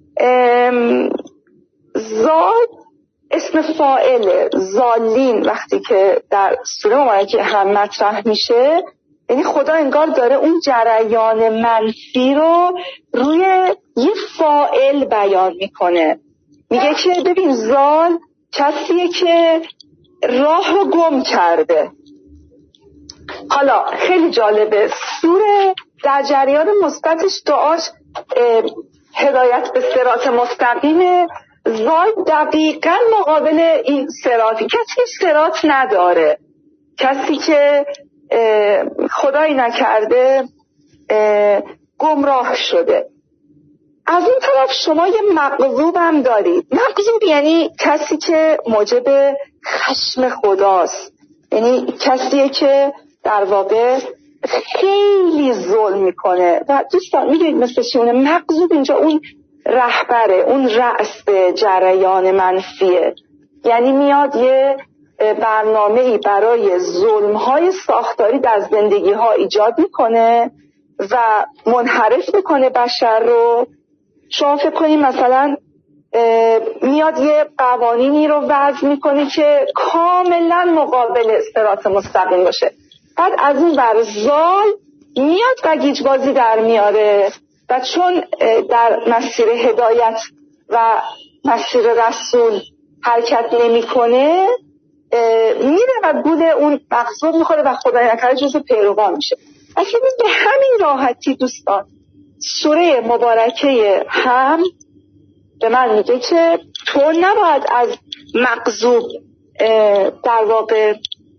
زال اسم فاعله. زالین وقتی که در سوره مبارکه هم مطرح میشه، یعنی خدا انگار داره اون جریان منفی رو روی یه فاعل بیان میکنه. میگه که ببین زال کسیه که راه رو گم کرده. حالا خیلی جالبه، سوره در جریان مثبتش دعاش هدایت به صراط مستقیم. زال دقیقاً مقابل این صراطی، کسی که صراط نداره، کسی که خدایی نکرده گمراه شده. از این طرف شما یه مغضوب هم دارید. مغضوب یعنی کسی که موجب خشم خداست، یعنی کسیه که در واقع خیلی ظلم میکنه. و دوستان میدونید مثل چیونه؟ مغضوب اینجا اون رهبره، اون رأس جریان منفیه، یعنی میاد یه برنامه‌ای برای ظلم‌های ساختاری در زندگی‌ها ایجاد میکنه و منحرف میکنه بشر رو. شما فکر کنید مثلا میاد یه قوانینی رو وضع میکنه که کاملا مقابل صراط مستقیم باشه، بعد از اون بر زال میاد و گیجبازی در میاره و چون در مسیر هدایت و مسیر رسول حرکت نمیکنه میره و گول اون مغضوب میخوره و خدای نکرده جزو پیروان میشه. اصلا به همین راحتی دوستان سوره مبارکه هم به من میگه که تو نباید از مغضوب در واقع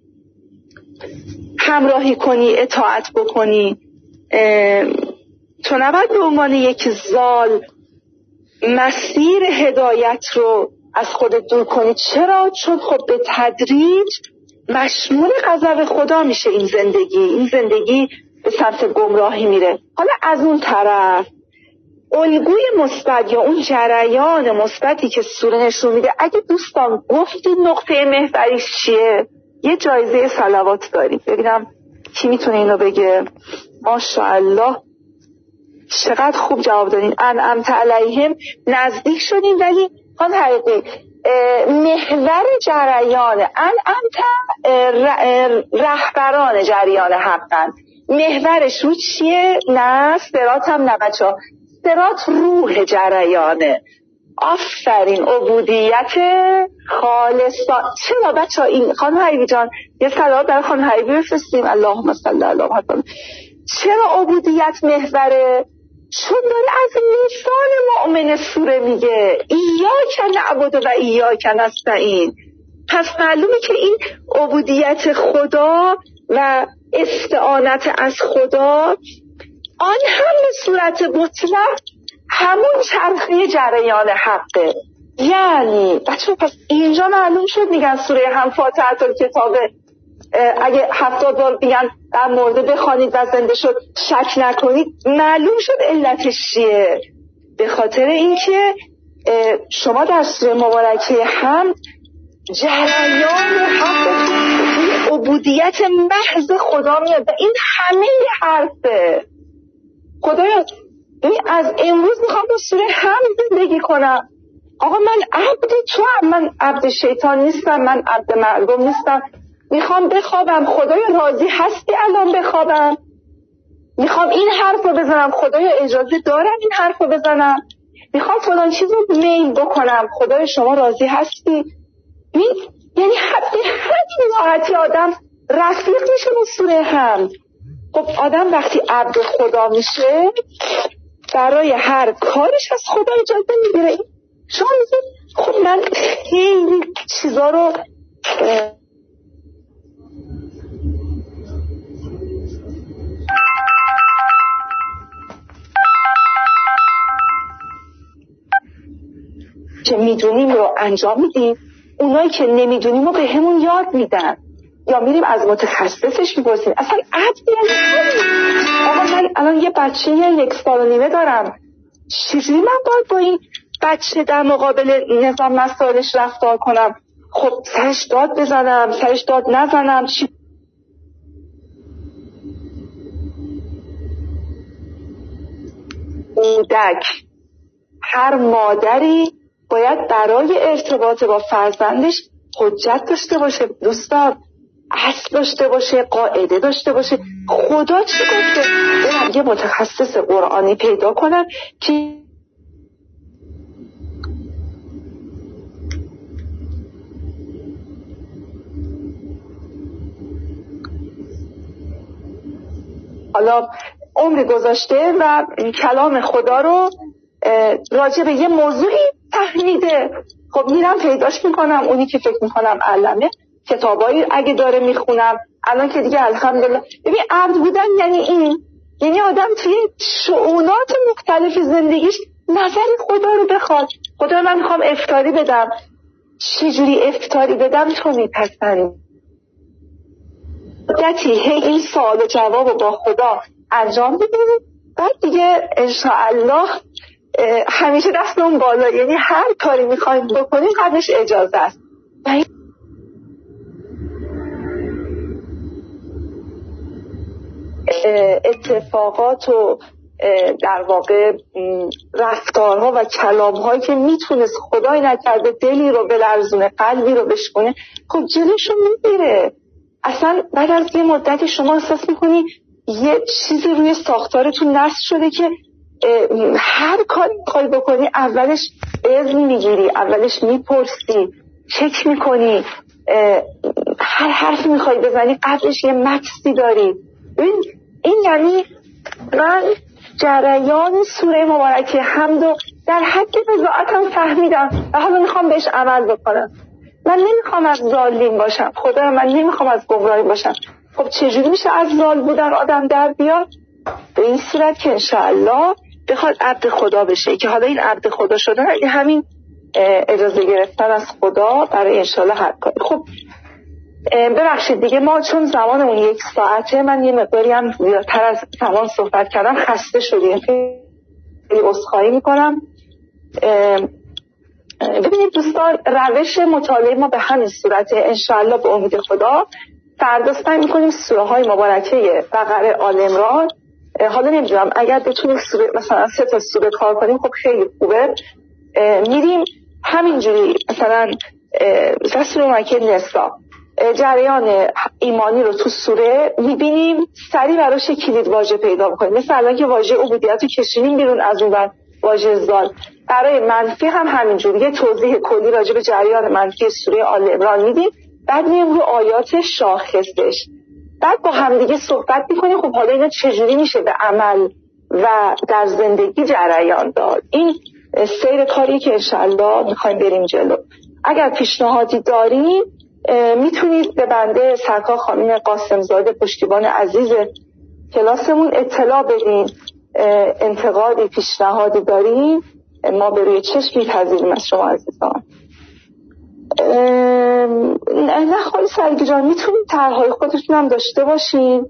همراهی کنی، اطاعت بکنی. تو نباید به عنوان یک زال مسیر هدایت رو از خودت دور کنی. چرا؟ چون خب به تدریج مشمول غضب خدا میشه این زندگی، این زندگی به سمت گمراهی میره. حالا از اون طرف الگوی مثبت یا اون جریان مثبتی که سوره نشون میده، اگه دوستان گفتید نقطه محوریش چیه، یه جایزه صلوات دارید. ببینم کی میتونه اینو بگه. ماشاءالله چقدر خوب جواب دادین. انعمت علیهم نزدیک شدیم، ولی خانم حقیقی محور جریان انعمت رهبران جریان حقن، محورش رو چیه؟ نه صراط هم نه بچه ها، صراط روح جریانه. آفرین، عبودیت خالصا. چرا بچه ها این خانم حبیبی جان یه صلوات برای خانم حبیبی بفرستیم، اللهم صل علی محمد. چرا عبودیت محوره؟ چون داره از لسان مؤمن سوره میگه ایاک نعبد و ایاک نستعین. پس معلومه که این عبودیت خدا و استعانت از خدا آن هم به صورت مطلق همون چرخه جریان حقه. یعنی بچه پس اینجا معلوم شد میگن سوره هم فاتحه الکتاب اگه هفتاد بار میگن در مورد بخوانید و زنده شد شک نکنید، معلوم شد علتش چیه. به خاطر اینکه شما در سوره مبارکه حمد جریان حق عبودیت محض خدا میاد و این همه حرفه. خدایا این از امروز میخوام با سوره حمد زندگی کنم. آقا من عبد تو هم، من عبد شیطان نیستم، من عبد مردم نیستم. میخوام بخوابم، خدایا راضی هستی الان بخوابم؟ میخوام این حرف رو بزنم، خدایا اجازه دارم این حرف رو بزنم؟ میخوام فلان چیز رو میل بکنم، خدایا شما راضی هستی؟ این یعنی حتی حتی راحتی آدم رفیق میشه با سوره حمد. خب آدم وقتی عبد خدا میشه برای هر کارش از خدا اجازه میگیره. شما میگید خب من خیلی چیزا رو که میدونیم رو انجام میدیم، اونایی که نمیدونیم رو به همون یاد میدن یا میریم از متخصصش میپرسیم. اصلا عبد یعنی آقا من الان یه بچه یک سال و نیمه دارم، چجوری من باید با این بچه در مقابل نظام مسائلش رفتار کنم؟ خب سرش داد بزنم، سرش داد نزنم؟ چی؟ کودک، هر مادری باید برای ارتباط با فرزندش حجت داشته باشه دوستان، اصل داشته باشه، قاعده داشته باشه. خدا چی گفته؟ برم یه متخصص قرآنی پیدا کنم که حالا عمری گذاشته و کلام خدا رو راجع به یه موضوعی فهمیده. خب میرم پیداش میکنم، اونی که فکر میکنم علمه، کتابایی اگه داره میخونم. الان که دیگه الحمدلله. ببین عبد بودن یعنی این، یعنی آدم توی شؤونات مختلف زندگیش نظر خدا رو بخواد. خدا من میخوام افطاری بدم، چجوری افطاری بدم تو میپسندی؟ دتی هی این سوال و جواب رو با خدا انجام بدیم، بعد دیگه انشاءالله همیشه دستمون بالا، یعنی هر کاری میخوایم بکنیم قبلش اجازه است. اتفاقات و در واقع رفتارها و کلامهایی که میتونست خدای نکرده دلی رو بلرزونه، قلبی رو بشکنه، خب جلوشو میگیره. اصلا بعد از یه مدتی شما احساس میکنی یه چیزی روی ساختارتون نصب شده که هر کاری میخوای بکنی اولش اذن میگیری، اولش میپرسی، چک میکنی، هر حرفی میخوای بزنی قبلش یه مکسی داری. این این یعنی من جریان سوره مبارکه حمد و در حد وضاحتم فهمیدم و حالا میخوام بهش عمل بکنم. من نمیخوام از ظالم باشم، خدا من نمیخوام از گمراهی باشم. خب چجوری میشه از ظالم بودن آدم در بیاد؟ به این صورت که انشاءالله بخواد عبد خدا بشه، که حالا این عبد خدا شدن یعنی همین اجازه گرفتن از خدا برای انشاءالله هر کاری. خب ببخشید دیگه ما چون زمانمون یک ساعته، من یه مقداری هم زیادتر از زمان صحبت کردم، خسته شدیم، خیلی عذرخواهی میکنم. ببینید دوستان، روش مطالعه ما به همین صورته انشاءالله به امید خدا. فردا سعی میکنیم سوره های مبارکه بقره، آل عمران حالا نمیدونم اگر بتونیم سوره مثلا سه تا سوره کار کنیم خب خیلی خوبه. میریم همینجوری مثلا مثلا سوره مکه نسا جریان ایمانی رو تو سوره میبینیم، سریع براش کلید واژه پیدا میکنیم. مثلا الان که واژه عبودیت رو کشیدیم بیرون، از اون بر واژه زال. برای منفی هم همینجوری یه توضیح کلی راجع به جریان منفی سوره آل عمران میدیم، بعد میریم رو آیات شاخصش، بعد با همدیگه صحبت میکنیم خب حالا اینا چجوری میشه به عمل و در زندگی جریان داد. این سیر کاری که انشالله میخوایم بریم جلو. اگر پیشنهادی داریم میتونید به بنده سرکار خانم قاسمزاده پشتیبان عزیز کلاسمون اطلاع بدین. انتقادی پیشنهادی داریم ما به روی چشم میپذیریم از شما عزیزان. نه خالی سرگی جان، میتونید طرحهای خودتون هم داشته باشین،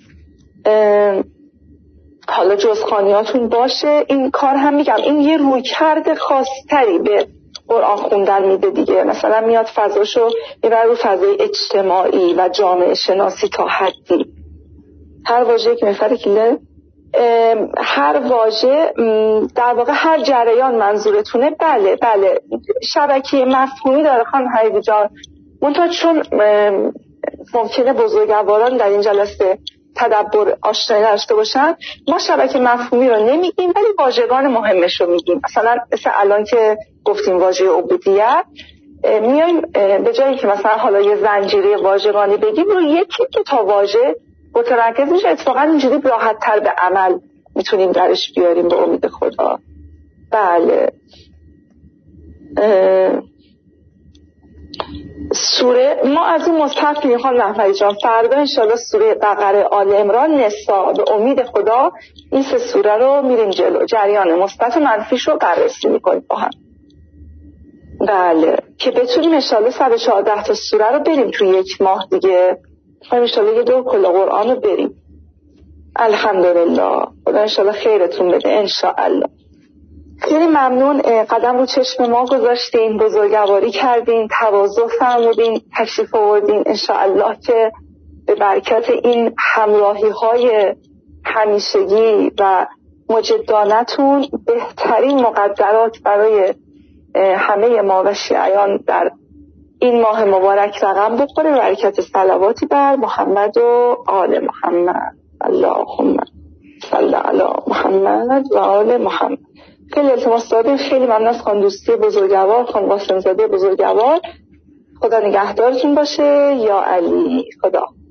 حالا جزخانیاتون باشه. این کار هم میگم این یه رویکرد خاصتری به قرآن خوندن میده دیگه. مثلا میاد فضاشو میبره رو فضای اجتماعی و جامعه شناسی تا حدی. هر واژه که میفره کله هر واژه در واقع هر جریان منظورتونه. بله بله شبکه مفهومی داره خانم حبیبی جان، منتها چون ممکنه بزرگواران در این جلسه تدبر آشنایی داشته باشن، ما شبکه مفهومی رو نمیگیم ولی واژگان مهمش رو میگیم. مثلا مثل الان که گفتیم واژه عبودیت، میایم به جایی که مثلا حالا یه زنجیره واژگانی بگیم رو یکی دو تا واژه مترکز میشه، اتفاقا اینجوری راحت تر به عمل میتونیم درش بیاریم به امید خدا. بله سوره ما از این مصحف میخوان محمدی جان فردا انشالله سوره بقره، آل عمران، نساء، به امید خدا این سه سوره رو میریم جلو، جریان مثبت و منفیش رو بررسی میکنیم با هم. بله که بتونیم انشالله صد و چهارده تا سوره رو بریم توی یک ماه دیگه، خواهیم انشالله یه دور کل قرآن رو بریم. الحمدلله خدا انشالله خیرتون بده انشالله. خیلی ممنون قدم رو چشم ما گذاشتین، بزرگواری کردین، تواضع فرمودین، تشریف آوردین. انشالله که به برکت این همراهی های همیشگی و مجدانتون بهترین مقدرات برای همه ما و شیعیان در این ماه مبارک رقم بخوره. برکت صلواتی بر محمد و آل محمد. اللهم صل علی محمد و آل محمد. خیلی التماس دادیم. خیلی ممنون از خانم دوستی بزرگوار، خانم قاسمزاده بزرگوار. خدا نگهدارتون باشه. یا علی خدا.